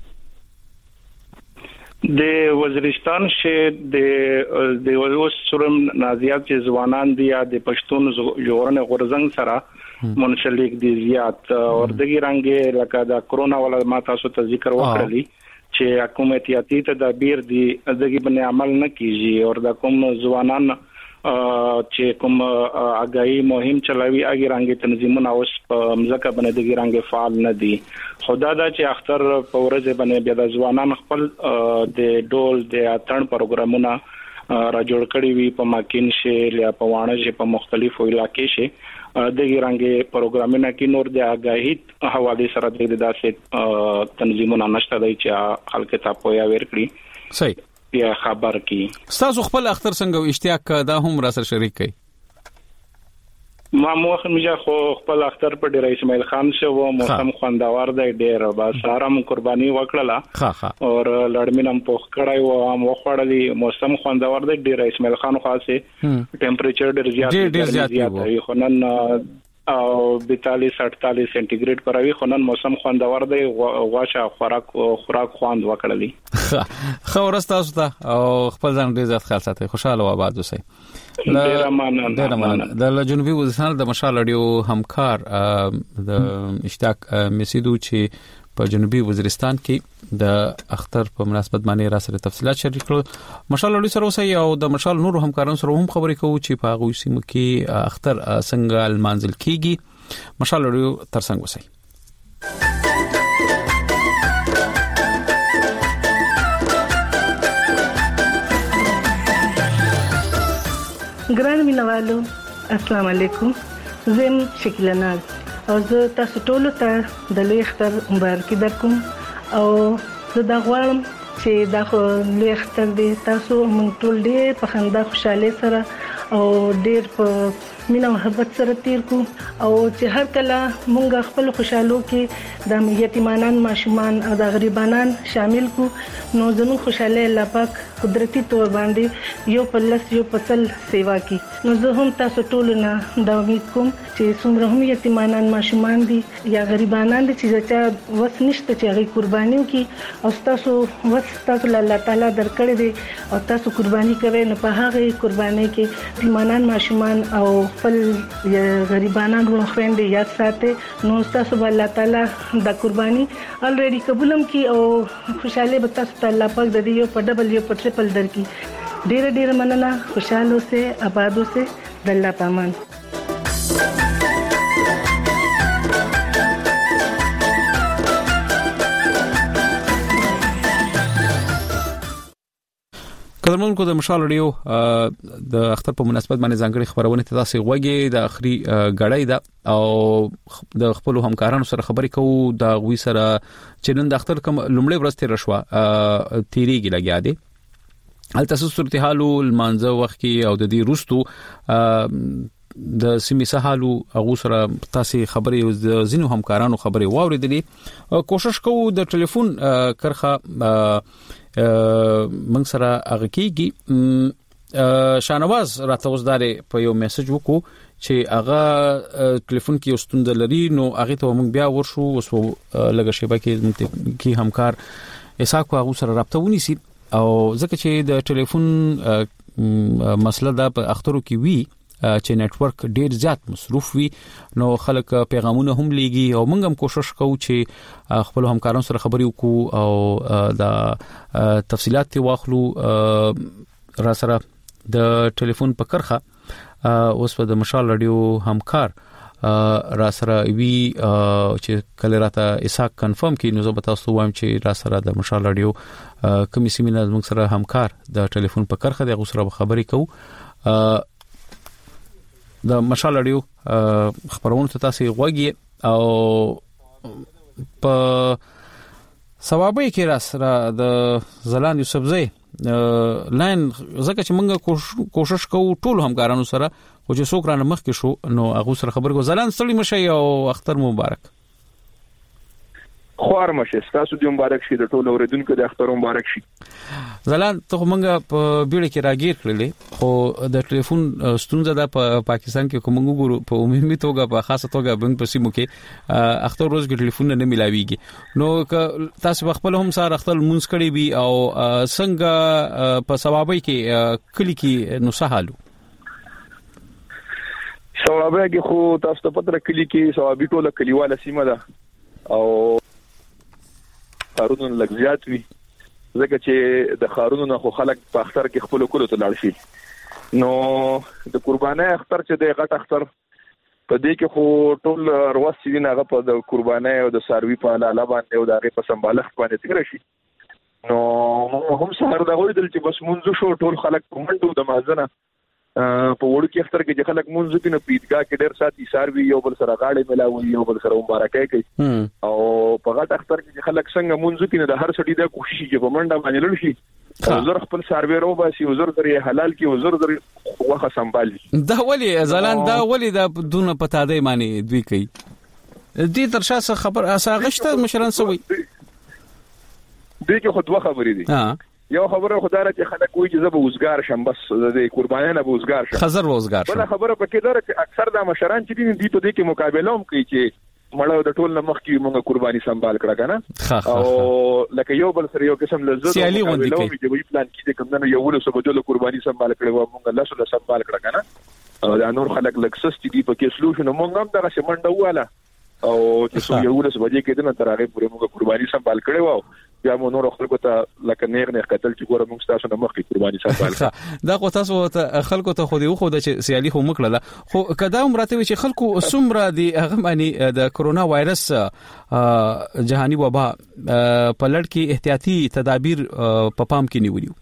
د وزیرستان شه د د اوس سرم نازیات چې ځوانان دي یا د پښتون جوړنه غورزنګ سره منسلک دي زیات او دغه رنګه لکه د کرونا ولا ما تاسو ته ذکر وکړلی چې حکومتياتي تدابیر دي دغه باندې عمل نه کیږي او د کوم ځوانان چې کوم اگاهي مهم چلاوي اګي رنګه تنظیمونه اوس په مزکه باندې دغه رنګه فعال نه دي خدا دا چې اختر په ورځ باندې بیا د ځوانان خپل د ډول د اتن پروګرامونه را جوړ کړی وي په ماکین شي یا په وانه شي په مختلفو علاقې شي دغه رنګه پروګرامونه کې نور د اگاهي حواله سره د داسې تنظیمونه نشته دی چې خلک ته پویا ورکړي صحیح یا خبر کی تاسو خپل اختر څنګه او اشتیاق دا هم را سره شریک کړئ ما موخه مجا خو خپل اختر په ډیر اسماعیل خان شو موسم خوندور دی ډیر با سارم قرباني وکړه ها ها او لړمینم پوخ کړای و هم وخړلی موسم خوندور دی ډیر اسماعیل خان خاصه ټمپریچر ډیر زیات ډیر زیات دی خو نن او بیالیس اړتالیس سنټیګریډ پر وی خنن موسم خوندور دی غواشه خوراک خوراک خوند وکړلی خو ورسته تاسو او خپل ځان ډیر زیات خیال ساتئ خوشاله و آباد اوسئ. ډیر مننه د جنوبي وزیرستان د مشال اډیو همکار د اشتیاق مسیدو چې په جنوبي وزیرستان کې د اختر په مناسبت باندې را سره تفصيلات شریک کړو مشال اډیو سره اوسئ او د مشال نور همکارانو سره هم خبرې کوو چې په هغه سیمه کې اختر څنګه المنزل کیږي مشال اډیو تر څنګه اوسئ. ګران مینوالو السلام علیکم زم شکیلا ناز او زه تاسو ټول ته د لوی اختر مبارکي درکوم او زه دا غواړم چې دا خو لوی اختر دی تاسو مونږ ټول ډېر په خندا خوشاله سره او ډېر په مینا محبت سره تیر کو او چې هر کله مونږ خپل خوشالو کې د یتیمانان ماشومان او د غریبانان شامل کو نو زموږ خوشاله الله پاک قدرتي تور باندې یو پلس یو پتل سیوا کی نو زه هم تاسو ټول نه دا امید کوم چې څومره هم یتیمانان ماشومان دي یا غریبانان دي چې چې وس نشته چې غي قربانيو کی او تاسو وس تاسو الله تعالی درکړي دي او تاسو قرباني کوي نو په هغه قرباني کې یتیمانان ماشومان او خپل غریبانان ورو خويندې یاد ساتي نو تاسو به الله تعالی د قرباني الریډي قبولم کی او خوشاله به تاسو ته الله پاک د دې یو په ډبل یو په ټریپل در کی ډېر ډېر مننه خوشاله اوسه آباد اوسه د الله پامان. قدرمن کو د مشال اډیو د اختر په مناسبت باندې ځانګړي خبرونه ته تاسو غوږی د اخري غړای دا او د خپل همکارانو سره خبرې کوو د غوي سره چې نن د اختر کوم لومړی ورځ تیر شو تیریږي لګیا دي الته صورتحالو المانځه وخت کې او د دې روستو د سیمې سهالو هغه سره تاسو خبرې د زینو همکارانو خبرې واوریدلې کوشش کوو د ټلیفون کرخه موږ سره هغه کېږي شانواز راته وزدارې په یو میسج وکړو چې هغه ټلیفون کې واستوند لري نو هغه ته موږ بیا ورشو اوس لږه شیبه کې کې همکار اساکو هغه سره رابطه ونیسي او ځکه چې د ټلیفون مسله د په اخترو کې وی چې نتورک ډیر زیات مصروف وي نو خلک پیغامونه هم لېږي او موږ هم کوشش کوو چې خپل همکارانو سره خبرې وکړو او د تفصيلات واخلو را سره د ټلیفون په کرخه اوس په د مشال رادیو همکار را سره وی چې کله راته اساک کنفرم کړي نو زه به تاسو وایم چې را سره د مشال رادیو کمی سیمینار موږ سره همکار د ټلیفون په کرخه د غوسره خبرې کوو د مشال رادیو خبرونه ته تاسو غوږی او په ثوابي کې را سره د زلان یوسفزئی لاین زکه چې موږ کوشش کوو ټول همکارانو سره او چې څوک رانه مخ کې شو نو هغه سره خبر کو زلان ستړي مشي او اختر مبارک خوار مشه تاسو دې مبارک شي د ټول اوریدونکو د اختر مبارک شي زلان ته موږ په بیړه کې راګیر کړلې خو د ټلیفون ستونزه ده په پاکستان کې کوم ګورو په عمومي توګه په خاصه توګه بنګ په سیمو کې اختر روز کې ټلیفون نه ملاويږي نو تاسو خپل هم سره اختر مونږ کړی بي او څنګه په ثوابي کې کلی کې نو سهالو ثوابي کې خو تاسو ته پته کلی کې ثوابي ټوله کلیواله سیمه ده او خارونو لګزيات وي ځکه چې د خارونو نه خو خلک په اختر کې خپل کولو ته لاړ شي نو د قرباني اختر چې د غټ اختر په دې کې خو ټول رواسي دي نه په د قرباني او د ساروي په لاله باندې او د هغه په سمبالښت باندې تیر شي نو هم سره دا غوړي دل چې بس مونږ شو ټول خلک کومندو د مازنه په وړو کې اختر کې چې خلک مونږ کې نه پیډګه کې ډېر ساتي ساروي یو بل سره غاړي ملاوي یو بل سره مبارکي کوي او په غټ اختر کې خلک څنګه مونږ کې نه د هر سړي د کوشش کې په منډه باندې لړ شي زر خپل ساروي رو باسي وزر درې حلال کې وزر درې واخه سنبالي دا ولي زلان دا ولي دا دونه پتا دی معنی دوی کوي دې تر شاسه خبر اساغشته مشران سوي دې کې خو دوه خبرې دي ها یو خبره خدای چې خلک وایي چې زه به وزګار شم بس د قربانۍ نه به وزګار شم خزر وزګار شم بل خبره پکې ده چې اکثر د مشران چې دي په دې کې مقابله هم کوي چې مړو د ټول مخ کې موږ قرباني سنبال کړه کنه او لکه یو بل سره یو قسم لذت سیالي غوندي کوي چې وی پلان کې کوم نه یو ول سبا د قرباني سنبال کړه و موږ الله سره سنبال کړه کنه او دا نور خلک لکسس دي په کې سلوشن موږ هم دا شمنډه واله او چې سو یو ول سبا کې دنه ترغه پورې موږ قرباني سنبال کړه و بیا مو نور خلکو ته لکه نیغ نیغ قتل چې ګوره موږ تاسو نه مخکې قرباني سنبال دا خو تاسو ته خلکو ته خو دی خو د سیالي خو مکړه خو کدا مراتب چې خلکو سمره دی هغه معنی د کورونا وایرس جهاني وبا په لړ کې احتیاطي تدابیر په پام کې نیولیو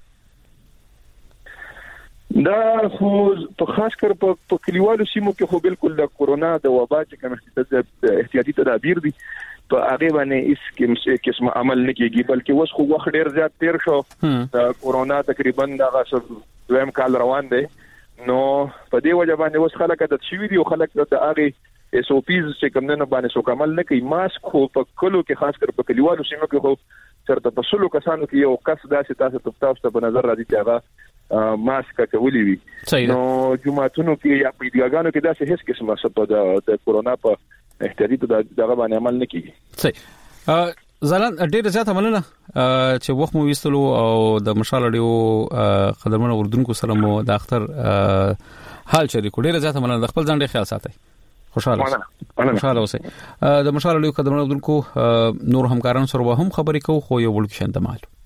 دا خو په خاص کر په کلیوالو سیمو کې خو بالکل د کورونا د وبا چې کوم احتیاطي تدابیر دي په هغه باندې اس کې قسم عمل نه کیږي بلکې وس خو وخت ډیر زیات تیر شو د کورونا تقریبا د غسر دویم کال روان دی نو په دې وجه باندې وس خلک د شوی دی او خلک د هغه اس او پیز چې کوم نه باندې سو کمل نه کوي ماسک خو په کلو کې خاص کر په کلیوالو سیمو کې خو چرته په سلو کسانو کې یو کس داسې تاسو ته تاسو په نظر راځي چې هغه ماسک کولی وي نو جمعهتونو کې یا په دیګانو کې داسې هیڅ قسمه څه د کورونا په احتیاطي ته دغه باندې عمل نه کیږي صحیح زلان ډېر زیات عملونه چې وخت مو وستلو او د مشال ډیو خدمتونو اردوونکو سره مو د اختر حال شریکو ډېر زیات عملونه د خپل ځان ډېر خیال ساتي خوشاله خوشاله اوسئ د مشال ډیو خدمتونو اردوونکو نور همکارانو سره هم خبرې کوو خو یو وړ کې شنت مال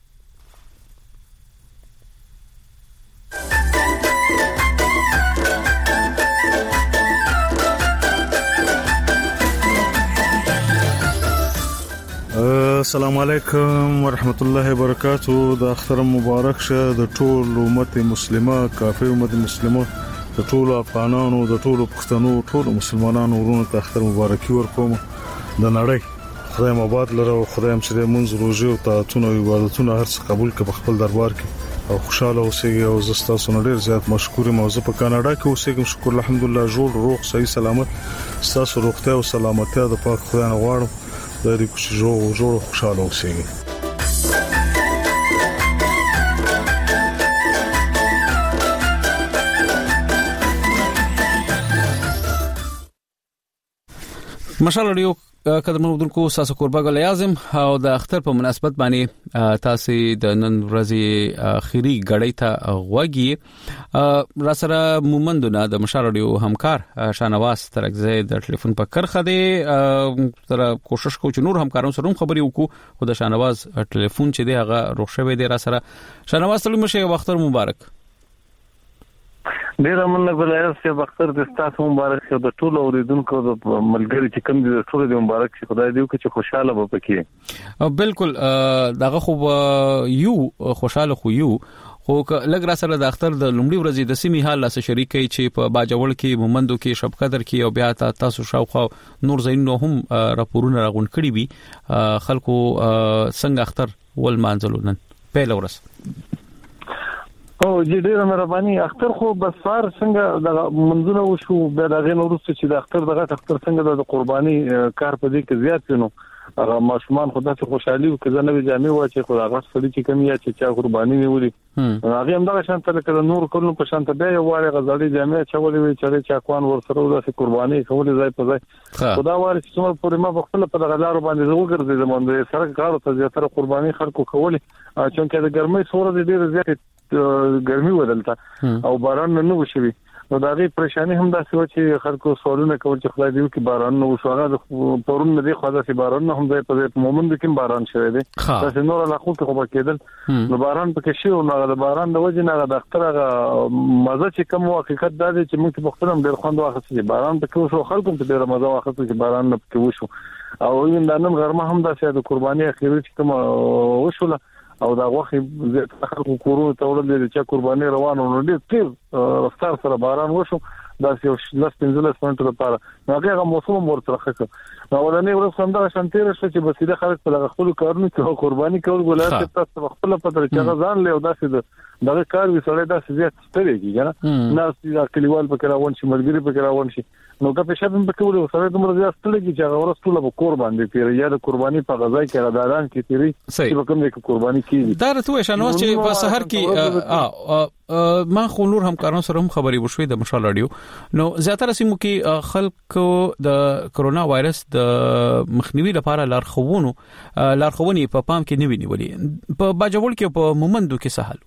السلام علیکم ورحمت الله وبرکاتہ د اختر مبارک شه د ټول امت مسلمه کافر امت مسلمه د ټول افغانانو د ټول پښتنو ټول مسلمانانو ورونو ته اختر مبارکي ورکوم د نړۍ خدای مبارک لره او خدای هم چې مونږ روزي او طاعتونه او عبادتونه هر څه قبول کړي په خپل دربار کې او خوشاله اوسئ او زستا سونډر زیات مشکور موضوع په کاناډا کې اوسئ شکر الحمدلله جوړ روغ صحیح سلامت تاسو روغتیا او سلامتی د پاک خدای نه غواړم د دې کوشش جوړ جوړ خوشاله اوسئ. مشال رادیو قدرمن اردوونکو تاسو قربان لازم او د اختر په مناسبت باندې تاسو د نن ورځې اخیری غړې ته غوږی را سره مومندونه د مشال رادیو همکار شانواز ترګزې د ټلیفون په کرخه دی تر کوشش کوو چې نور همکارانو سره خبري وکړو خو د شانواز ټلیفون چې دی هغه روښوي دی را سره. شانواز تلو مشه وختر مبارک. ډیر مننه ولایت څخه وختر د تاسو مبارک شه د ټولو اوریدونکو د ملګری چې کوم دي ټول د مبارک شي خدای دې وکړي چې خوشاله به پکې. بالکل دغه خو یو خوشاله خو یو خو لګ را سره د اختر د لومړي ورځې د سیمې حال لاس شریکي چې په باجوړ کې مومندو کې شب قدر کې او بیا تاسو شاوخوا نور زینو هم راپورونه راغون کړی وي خلکو څنګه اختر ول مانځلونن په لورس. او جې ډیره مهرباني اختر خو بس فار څنګه د منځونه وشو بیا د غین ورسته چې د اختر دغه اختر څنګه د قرباني کار په دې کې زیات شنو هغه ماشومان خدای ته خوشحالي او کزه نوې جامې واچي خو هغه سړي چې کمی یا چې چا قرباني نیولي هغه هم دا شانت لکه نور کولو په شانت بیا یو واره غزړې جامې چولې وي چې چا کوان ورسره ولاسي قرباني کولې ځای په ځای خدای واره چې څومره پورې ما خپل په غلارو باندې وګرځي زمونږ سره کارو ته زیاتره قرباني خلکو کولې چې د ګرمۍ سوره دې زیات ګرمي ودلته او باران نه وشوي نو دا غي پریشانی هم داسې و چې خلکو سوالونه کول چې خدای دې وکړي باران نه وشو هغه پرون نه دی خو دا چې باران نه هم ځای په ځای مومند کې باران شوی دی تاسو نور لا خو خو کېدل نو باران پکې شي او نه د باران د وجه نه د اختر هغه مزه چې کوم حقیقت دا دی چې موږ په خپل هم ډېر خوند واخیست چې باران پکې وشو خلکو ته ډېر مزه واخیست چې باران نه پکې وشو او یین د نن غرمه هم داسې د قرباني اخیری چې کوم وشوله او دا وخت خلکو کورونو ته وړل چې قرباني روانو نو ډېر تیر رفتار سره باران وشو دا یو لاس پنځلس منټو لپاره هغه موسم ورته راخه نو ولنې ورسره هم دا شانتیر شته چې بسیده خلک په خپل کارونو کې قرباني کول ولایت تاسو خپل په تر چې ځان له داسې دغه کار وسړی داسې زیات ستړي کیږي نه ناس کلیوال په کراون شي ملګری په کراون شي نو که په شپه په کول وسړی دومره زیات ستړي چې هغه ورسره په قربان دي پیری یا د قرباني په غذای کې غداران کې تیری چې په کوم کې قرباني کیږي دا راته شنو چې په سحر کې ما خو نور همکارانو سره هم خبري وشوي د مشال رادیو نو زیاتره سیمو کې خلکو د کرونا وایرس د مخنیوي لپاره لارښوونو لارښوونې په پام کې نیولې ولې په باجوړ کې په مومندو کې سهال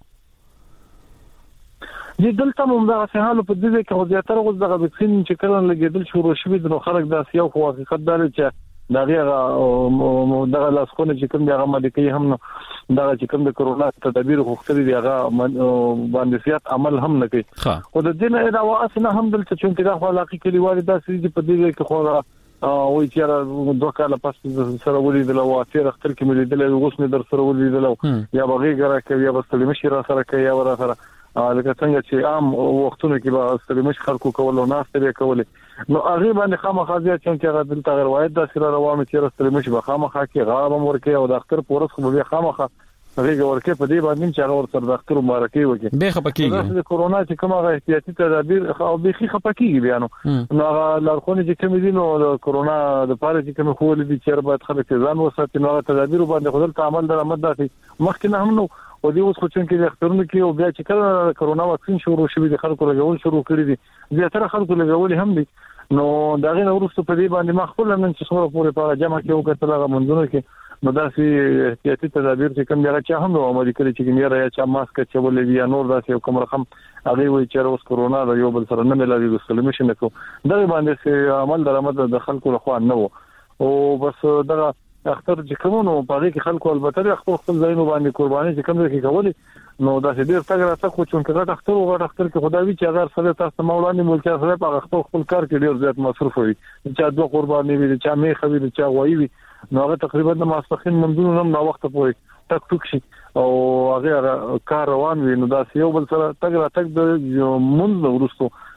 دي دلته موږ دا سهال په دې کې خو زیاتره غوږ دغه وکسین چې کله لګیدل شروع شوی د خلک داس یو خو حقیقت دا چې دغه دغه لاسخونه چې کوم دغه ملکی هم دا چې کوم د کرونا تدابیر خوختري دغه باندې سیاست عمل هم نه کوي او د دې نه دا واسنه هم دلته چې دا خو علاقه کې لیوالي دا سړي په دې کې خو او چې دوه کاله پس سره ولیدل او اخر اختر کې ملیدل او اوس نه در سره ولیدل یا بغیر کوي یا بس مشي را سره کوي یا ور سره لکه څنګه چې عام وختونو کې به ستړي خلکو کول او ناس ترې کول نو هغه باندې خامخا چې هغه دلته روایت د سره روامه چې ستړي مش به خامخا کې غاب ورکه او د اختر پورس خو به خامخا هغه ورکه په دې باندې چې هغه ورسره د اختر مبارکي وکړي به خپکیږي د کورونا چې کومه احتیاطي تدابیر او به خپکیږي بیانو نو هغه لارښوونې چې کوم دي نو د کورونا د پاره چې کوم خو لري چې باید خلک ځان وساتي نو تدابیر باندې خپل تعامل درآمد داسي مخکې نه هم نو او دې اوس خو چې د اخترونو کې او بیا چې کله کرونا واکسین شروع شوی د خلکو لګول شروع کړی دي زیاتره خلکو لګول هم دي نو دا غي ورسته په دې باندې ما خپل نن چې څومره پورې په جمع کې وکړل هغه منځونو کې نو داسې احتیاطي تدابیر چې کوم دی چې هم نو عملي کړی چې کوم یا چې ماسک چې ولې یا نور داسې کوم رقم هغه وی چې اوس کرونا د یو بل سره نه ملایي د سلمیشن کو دا باندې عمل درآمد د خلکو لخوا نه وو او بس دا اختر چې کومو په دې کې خلکو البته خپل خپل ځایونو باندې قرباني چې کوم کې کولی نو دا چې ډیر څنګه راځي خو چې کله اختر او اختر کې خدای چې اگر سره تاسو مولانا ملک سره په خپل خپل کار کې ډیر زیات مصرف وي چې دوه قرباني وي چې مې خوي چې غوي وي نو هغه تقریبا د ماسپخین منځونو هم نو وخت پورې تک تک شي او هغه کار روان وي نو دا یو بل سره تګ را تک د مونږ ورستو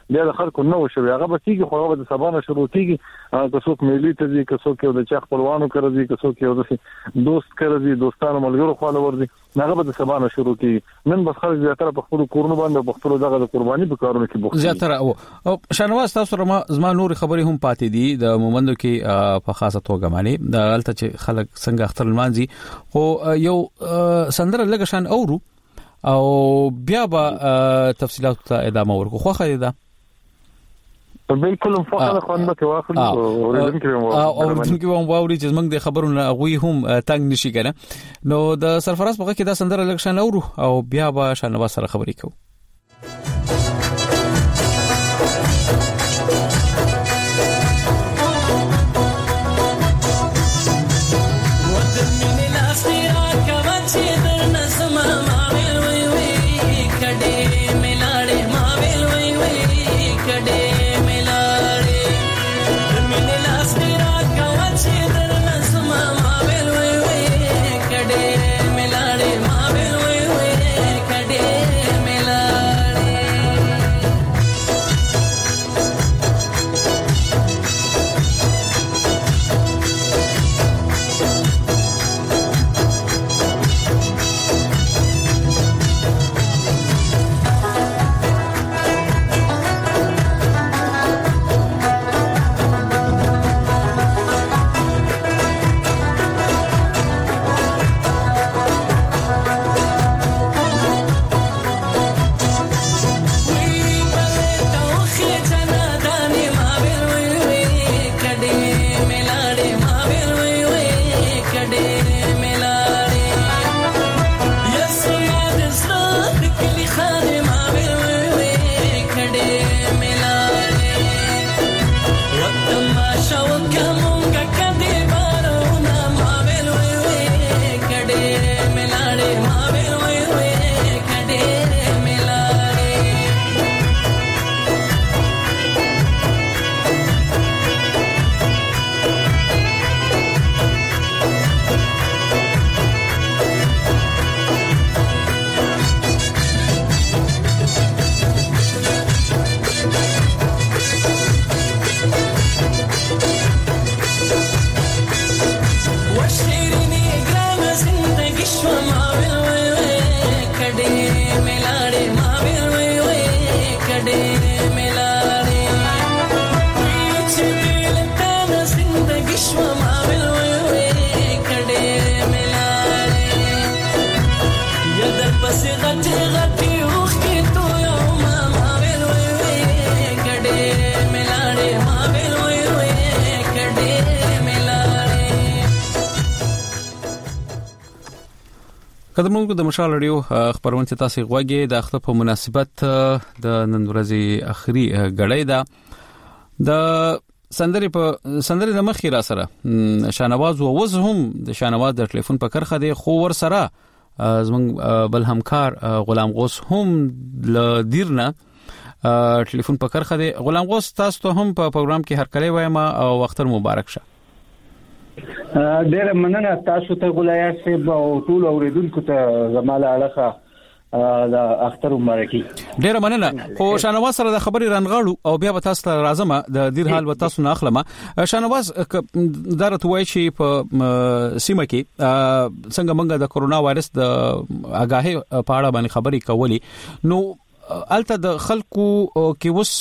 بیا د خلکو نو شوی هغه به کیږي خو هغه د سبانه شروع کیږي که څوک ملي ته دي که څوک یو د چا خپلوانو کړی دي که څوک یو د دوست کړی دي دوستانو ملګرو خپل ور دي هغه به د سبانه شروع کیږي نن بس خلک زیاتره په خپل کورونو باندې په خپل دغه د قرباني په کارونو کې بوخت زیاتره او شانواز تاسو سره زما نور خبرې هم پاتې دي د مومندو کې په خاصه توګه باندې د الته چې خلک څنګه اختر المانځي خو یو سندره لګ شان اورو او بیا به تفصيلات ته ادامه ورکو خو خې ده بالکل فقره خوانده کې واخلو اوریدونکو او اوریدونکو هم واوري چې موږ د خبرونو غوي هم تنگ نشي کنه نو د سرفراز په کې دا سندره لګ شان اورو او بیا به شانواز سره خبرې کوو قدمونکو د مشال رادیو خبرونه چې تاسو غوږی د اختر په مناسبت د نن ورځې اخري غړې ده د سندري په سندري د مخې را سره شانواز او وز هم د شانواز د ټلیفون په کرخه دی خو ور سره زمونږ بل همکار غلام غوس هم ل دیرنه ټلیفون په کرخه دی غلام غوس تاسو ته هم په پروګرام کې هر کله وایم او اختر مبارک شه ډېر مننه تاسو ته غلیا صاحب او ټول اوریدونکو ته زماله علاقه د اختر مبارکي ډېر مننه خو شانواز سره د خبري رنغاړو او بیا به تاسو ته راځم د دیر حال و تاسو نه اخلم شانواز درته وایي چې په سیمه کې څنګه موږ د کورونا وایرس د اگاهي په اړه باندې خبري کولې نو الته د خلکو کې وس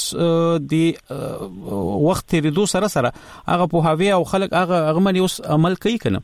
د وخت تیریدو سره سره هغه په هاوی او خلک هغه هغه باندې اوس عمل کوي کنه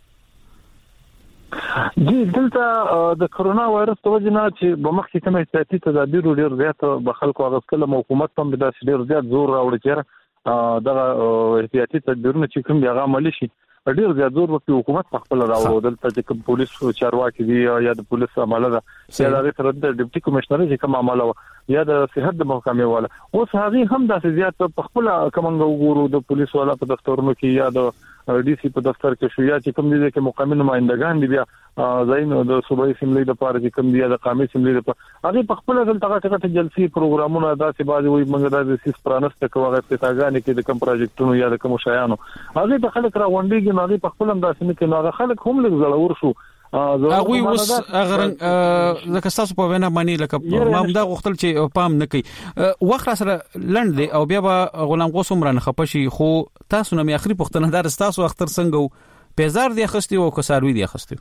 جی دلته د کورونا وایرس په وجه نه چې په مخ کې کومه احتیاطي تدابیر ډېر زیات به خلکو هغه کله حکومت هم د ډېر زیات زور راوړي چې دغه احتیاطي تدابیرونه چې کوم هغه عملي شي ډېر زیات زور په حکومت خپل راوړل دلته چې کوم پولیس چارواکي دي یا د پولیس عمله ده یا د سره د ډیپټي کمشنر چې کوم عمله یا د صحت د محکمې والا اوس هغه هم د زیات په خپل کومنګ وګورو د پولیس والا په دفترونو کې یا د ډي سي په دفتر کې شو یا چې کوم دي چې مقامي نمائندگان دي بیا زین د صوبایي سیملې د پاره چې کوم دي د قومي سیملې د هغه په خپل دلته ټاکټ جلسي پروګرامونه داسې باندې وي موږ د سیس پرانسته کوغه افتتاحګانې کې د کوم پروجیکټونو یا د کوم شایانو هغه په خلک راوندېږي نو هغه په خپل هم داسې نه کې نو هغه خلک هم لږ زړور شو هغه اوس اگر لکه تاسو په وینا باندې لکه مامدا غوښتل چې پام نه کوي وخت سره لند دی او بیا به غلام غوس عمر نه خپشي خو تاسو نه اخري پښتنه دار تاسو اختر څنګه پیزار دی خستي او کساروي دی خستي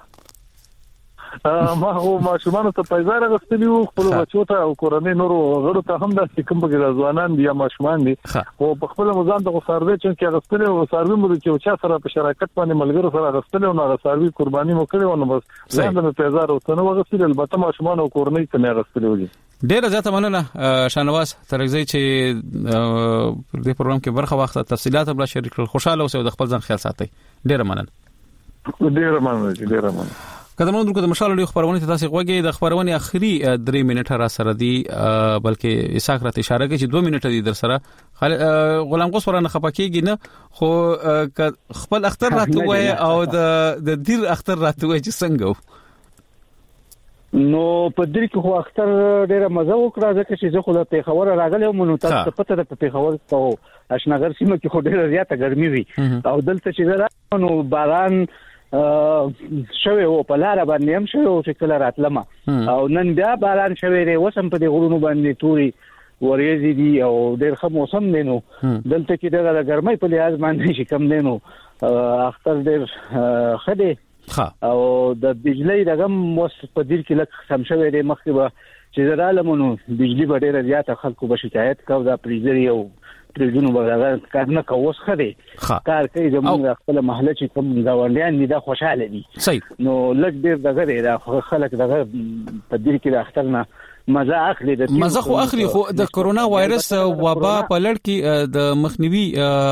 ما هو ماشومان ته پیزار غستلی او خپل بچو ته او کورنۍ نورو غړو ته هم د کوم بګر ځوانان دي یا ماشومان دي او په خپل مزان د غساروي چې غستلی او غساروي مو چې چا سره په شراکت باندې ملګرو سره غستلی او غساروي قرباني مو کړی و نو بس زنده په پیزار او تنو غستلی البته ماشومان او کورنۍ ته نه غستلی وي ډیر زیاته مننه شانواز ترغزي چې د پروګرام کې برخه واخته تفصيلات بل شریک کړل خوشاله اوسئ او د خپل ځان خیال ساتئ ډیر مننه ډیر مننه ډیر مننه قدمونو درکو د مشال لوي خبرونه ته تاسو غوږی د خبرونه اخري درې منټه را سره دي بلکې اساک راته اشاره کوي چې دوه منټه دي در سره غلام غوس ورانه خپکیږي نه خو خپل اختر راته وای او د د دیر اختر راته وای چې څنګه نو په دې کې خو اختر ډیره مزه وکړه ځکه چې زه خو د پیښور راغلم نو تاسو پته د پیښور ته آشناګر سیمه کې خو ډیره زیاته ګرمي وي او دلته چې زه نو باران شوه او په لار باندې هم شوه او چې کله راتلم او نن بیا باران شوه دی وسم په دې غرونو باندې توري ورېزي دي او ډېر ښه موسم دی نو دلته کې د ګرمۍ په لحاظ باندې چې کم دی نو اختر ډېر ښه دی او د بجلی دغه موس په دې کې لکه سم شوه دی مخکې به چې زراله مونږ بجلی به ډېر زیات خلکو به شکایت کاوه دا پریزري او پریزونو به کار نه کووس خدي کار کوي زموږ خپل محله چې کوم ځوانان دي دا خوشاله دي نو لږ ډېر دغه دی دا خلک دغه په دې کې د اختر نه مزه اخلي د مزه خو اخلي خو د کورونا وایرس وبا په لړ کې د مخنیوي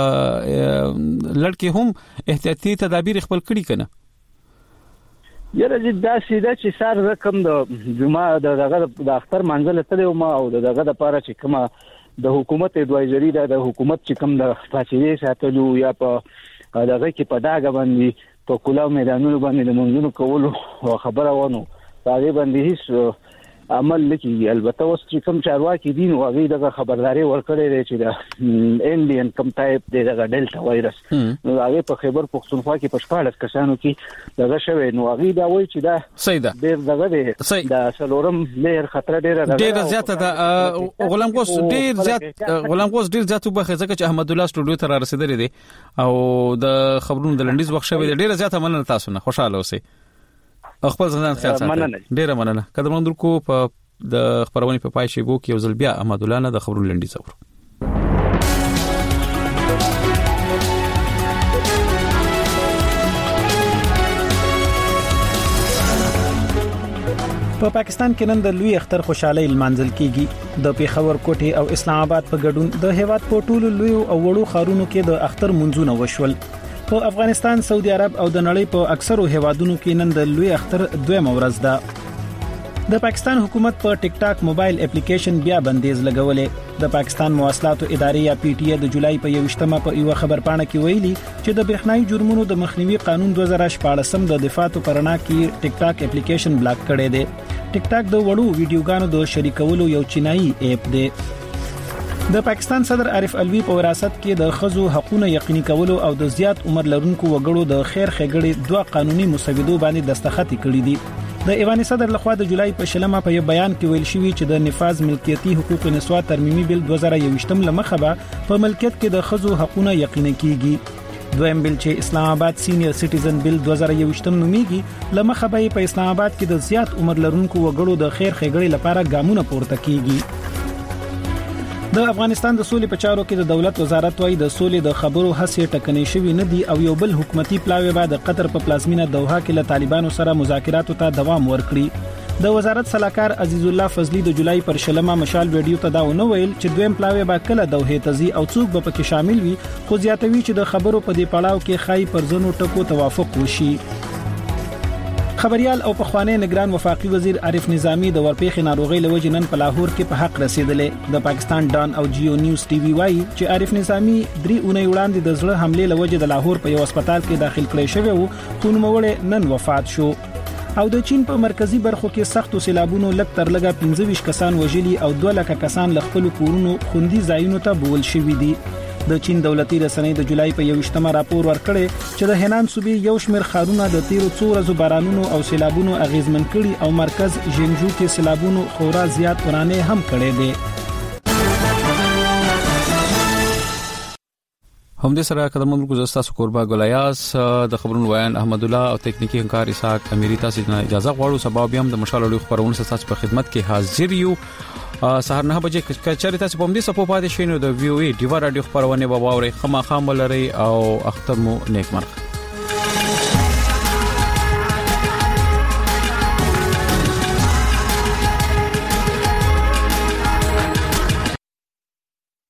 لړ کې هم احتیاطي تدابیر خپل کړي کنه یره چې دا سیده چې سار رقم د جمعه دغه د اختر منځله تلو ما او دغه د پاره چې کومه د حکومت اډوایزري د حکومت چې کوم د فاصله ساتلو یا په دغه کې په داګه باندې په کلاو میدانونو باندې د منځونو کولو خبره ونه هغه باندې هیڅ عمل لکه البته اوس چې کوم چارواکي دي نو هغه دغه خبرداري ورکړي دي چې د انډین کم ټایپ دغه ډیلټا وایرس نو هغه په خیبر پختونخوا کې په شپږ کسانو کې دغه شوی نو هغه دا وایي چې دا سیده ډیر دغه دی دا سلورم لیر خطر ډیر ډیر زیاته دا غلام غوس ډیر زیات غلام غوس ډیر زیات وبخه ځکه چې احمد الله سټوډیو ته را رسیدلی دی او د خبرونو د لنډیز وخت شوی ډیر زیاته مننه تاسو نه خوشاله اوسئ خپل ځان خیال ساتئ ډیره مننه قدمونو درکو په د خبرونه په پای شي وو کې یو ځل بیا احمد الله نه د خبرونو لنډی زور په پاکستان کې نن د لوی اختر خوشحالي لمانځل کیږي د پیښور کوټي او اسلام آباد په ګډون د هیواد په ټولو لوی او وړو ښارونو کې د اختر منځونه وشول په افغانستان، سعودي عرب او د نړۍ په اکثرو هیوادونو کې نن د لوی اختر دویمه ورځ ده. د پاکستان حکومت په ټیک ټاک موبایل اپلیکیشن بیا بندیز لګولې. د پاکستان مواصلاتو ادارې یا پی ټی ای د جولای په یوشتمه په یو خبرپاڼه کې ویلي چې د برېښنايي جرمونو د مخنیوي قانون دوه زره شپږ د دفاعاتو پرنا کې ټیک ټاک اپلیکیشن بلاک کړی دی. ټیک ټاک د وړو ویډیوګانو د شریکولو یو چینایي اپ دی. د پاکستان صدر عارف الوی په وراثت کې د خزو حقوقو یقیني کولو او د زیات عمر لرونکو وګړو د خیر خېګړې دوه قانوني مسودو باندې دستخط کړي دي. د ایوان صدر لخوا د جولای په شلمه په بیان کې ویل شوی چې د نفاذ ملکیتي حقوق نسوا ترمیمي بل دوه زره یوشتم لمخه به په ملکیت کې د خزو حقوقو یقیني کیږي. دویم بل چې اسلام آباد سینیئر سټیزن بل دوه زره یوشتم نومیږي لمخه به په اسلام آباد کې د زیات عمر لرونکو وګړو د خیر خېګړې لپاره ګامونه پورته کیږي. د افغانستان د سولې په چارو کې د دولت وزارت وايي د سولې د خبرو هڅې ټکنۍ شوې نه دي او یو بل حکومتي پلاوی بعد د قطر په پلازمینه دوحه کې له طالبانو سره مذاکراتو ته دوام ورکړي. د وزارت صلاحکار عزیز الله فضلی د جولای پر شلمه مشال ویډیو ته دا ونه ویل چې دویم پلاوی به کله دوحه ته ځي او څوک به پکې شامل وي، خو زیاتوي چې د خبرو په دې پړاو کې خای پر ځنو ټکو توافق وشي. خبريال او پخوانی نگران وفاقي وزیر عارف نظامی د ورپېخې ناروغي لوجې نن په لاهور کې په حق رسیدلې. د پاکستان ډان او جیو نیوز ټي وي وايي چې عارف نظامی درې اونۍ وړاندې د زړه حمله لوجې د لاهور په یو هسپتال کې داخل کړی شوی وو، خو نوموړی نن وفات شو. او د چین په مرکزی برخو کې سختو سیلابونو لږ تر لږه پنځه ویشت کسان وژلي او دوه لک کسان له خپل کورونو خوندي ځایونو ته بول شوي دي. د چین دولتي رسنۍ د جولای په یوشتمه راپور ورکړی چې د هنان صوبې یو شمېر ښارونه د تیرو څو ورځو بارانونو او سیلابونو اغیزمن کړي او مرکز ژینجو کې سیلابونو خورا زیات ورانه هم کړي دي. هم دې سره قدم ملک زستا سکوربا ګولیاس د خبرونو ویان احمد الله او تکنیکی همکار اسحاق امیری تاسو ته اجازه غواړو. سبا بیا هم د مشال لوی خبرونه تاسو په خدمت کې حاضر یو. سهار نه بجې کچاري تاسو په دې سپو پاتې شئ نو د وی او ای ډیوا رادیو خبرونه به واوري خامخا ملري او اختر مو نیک مرغ.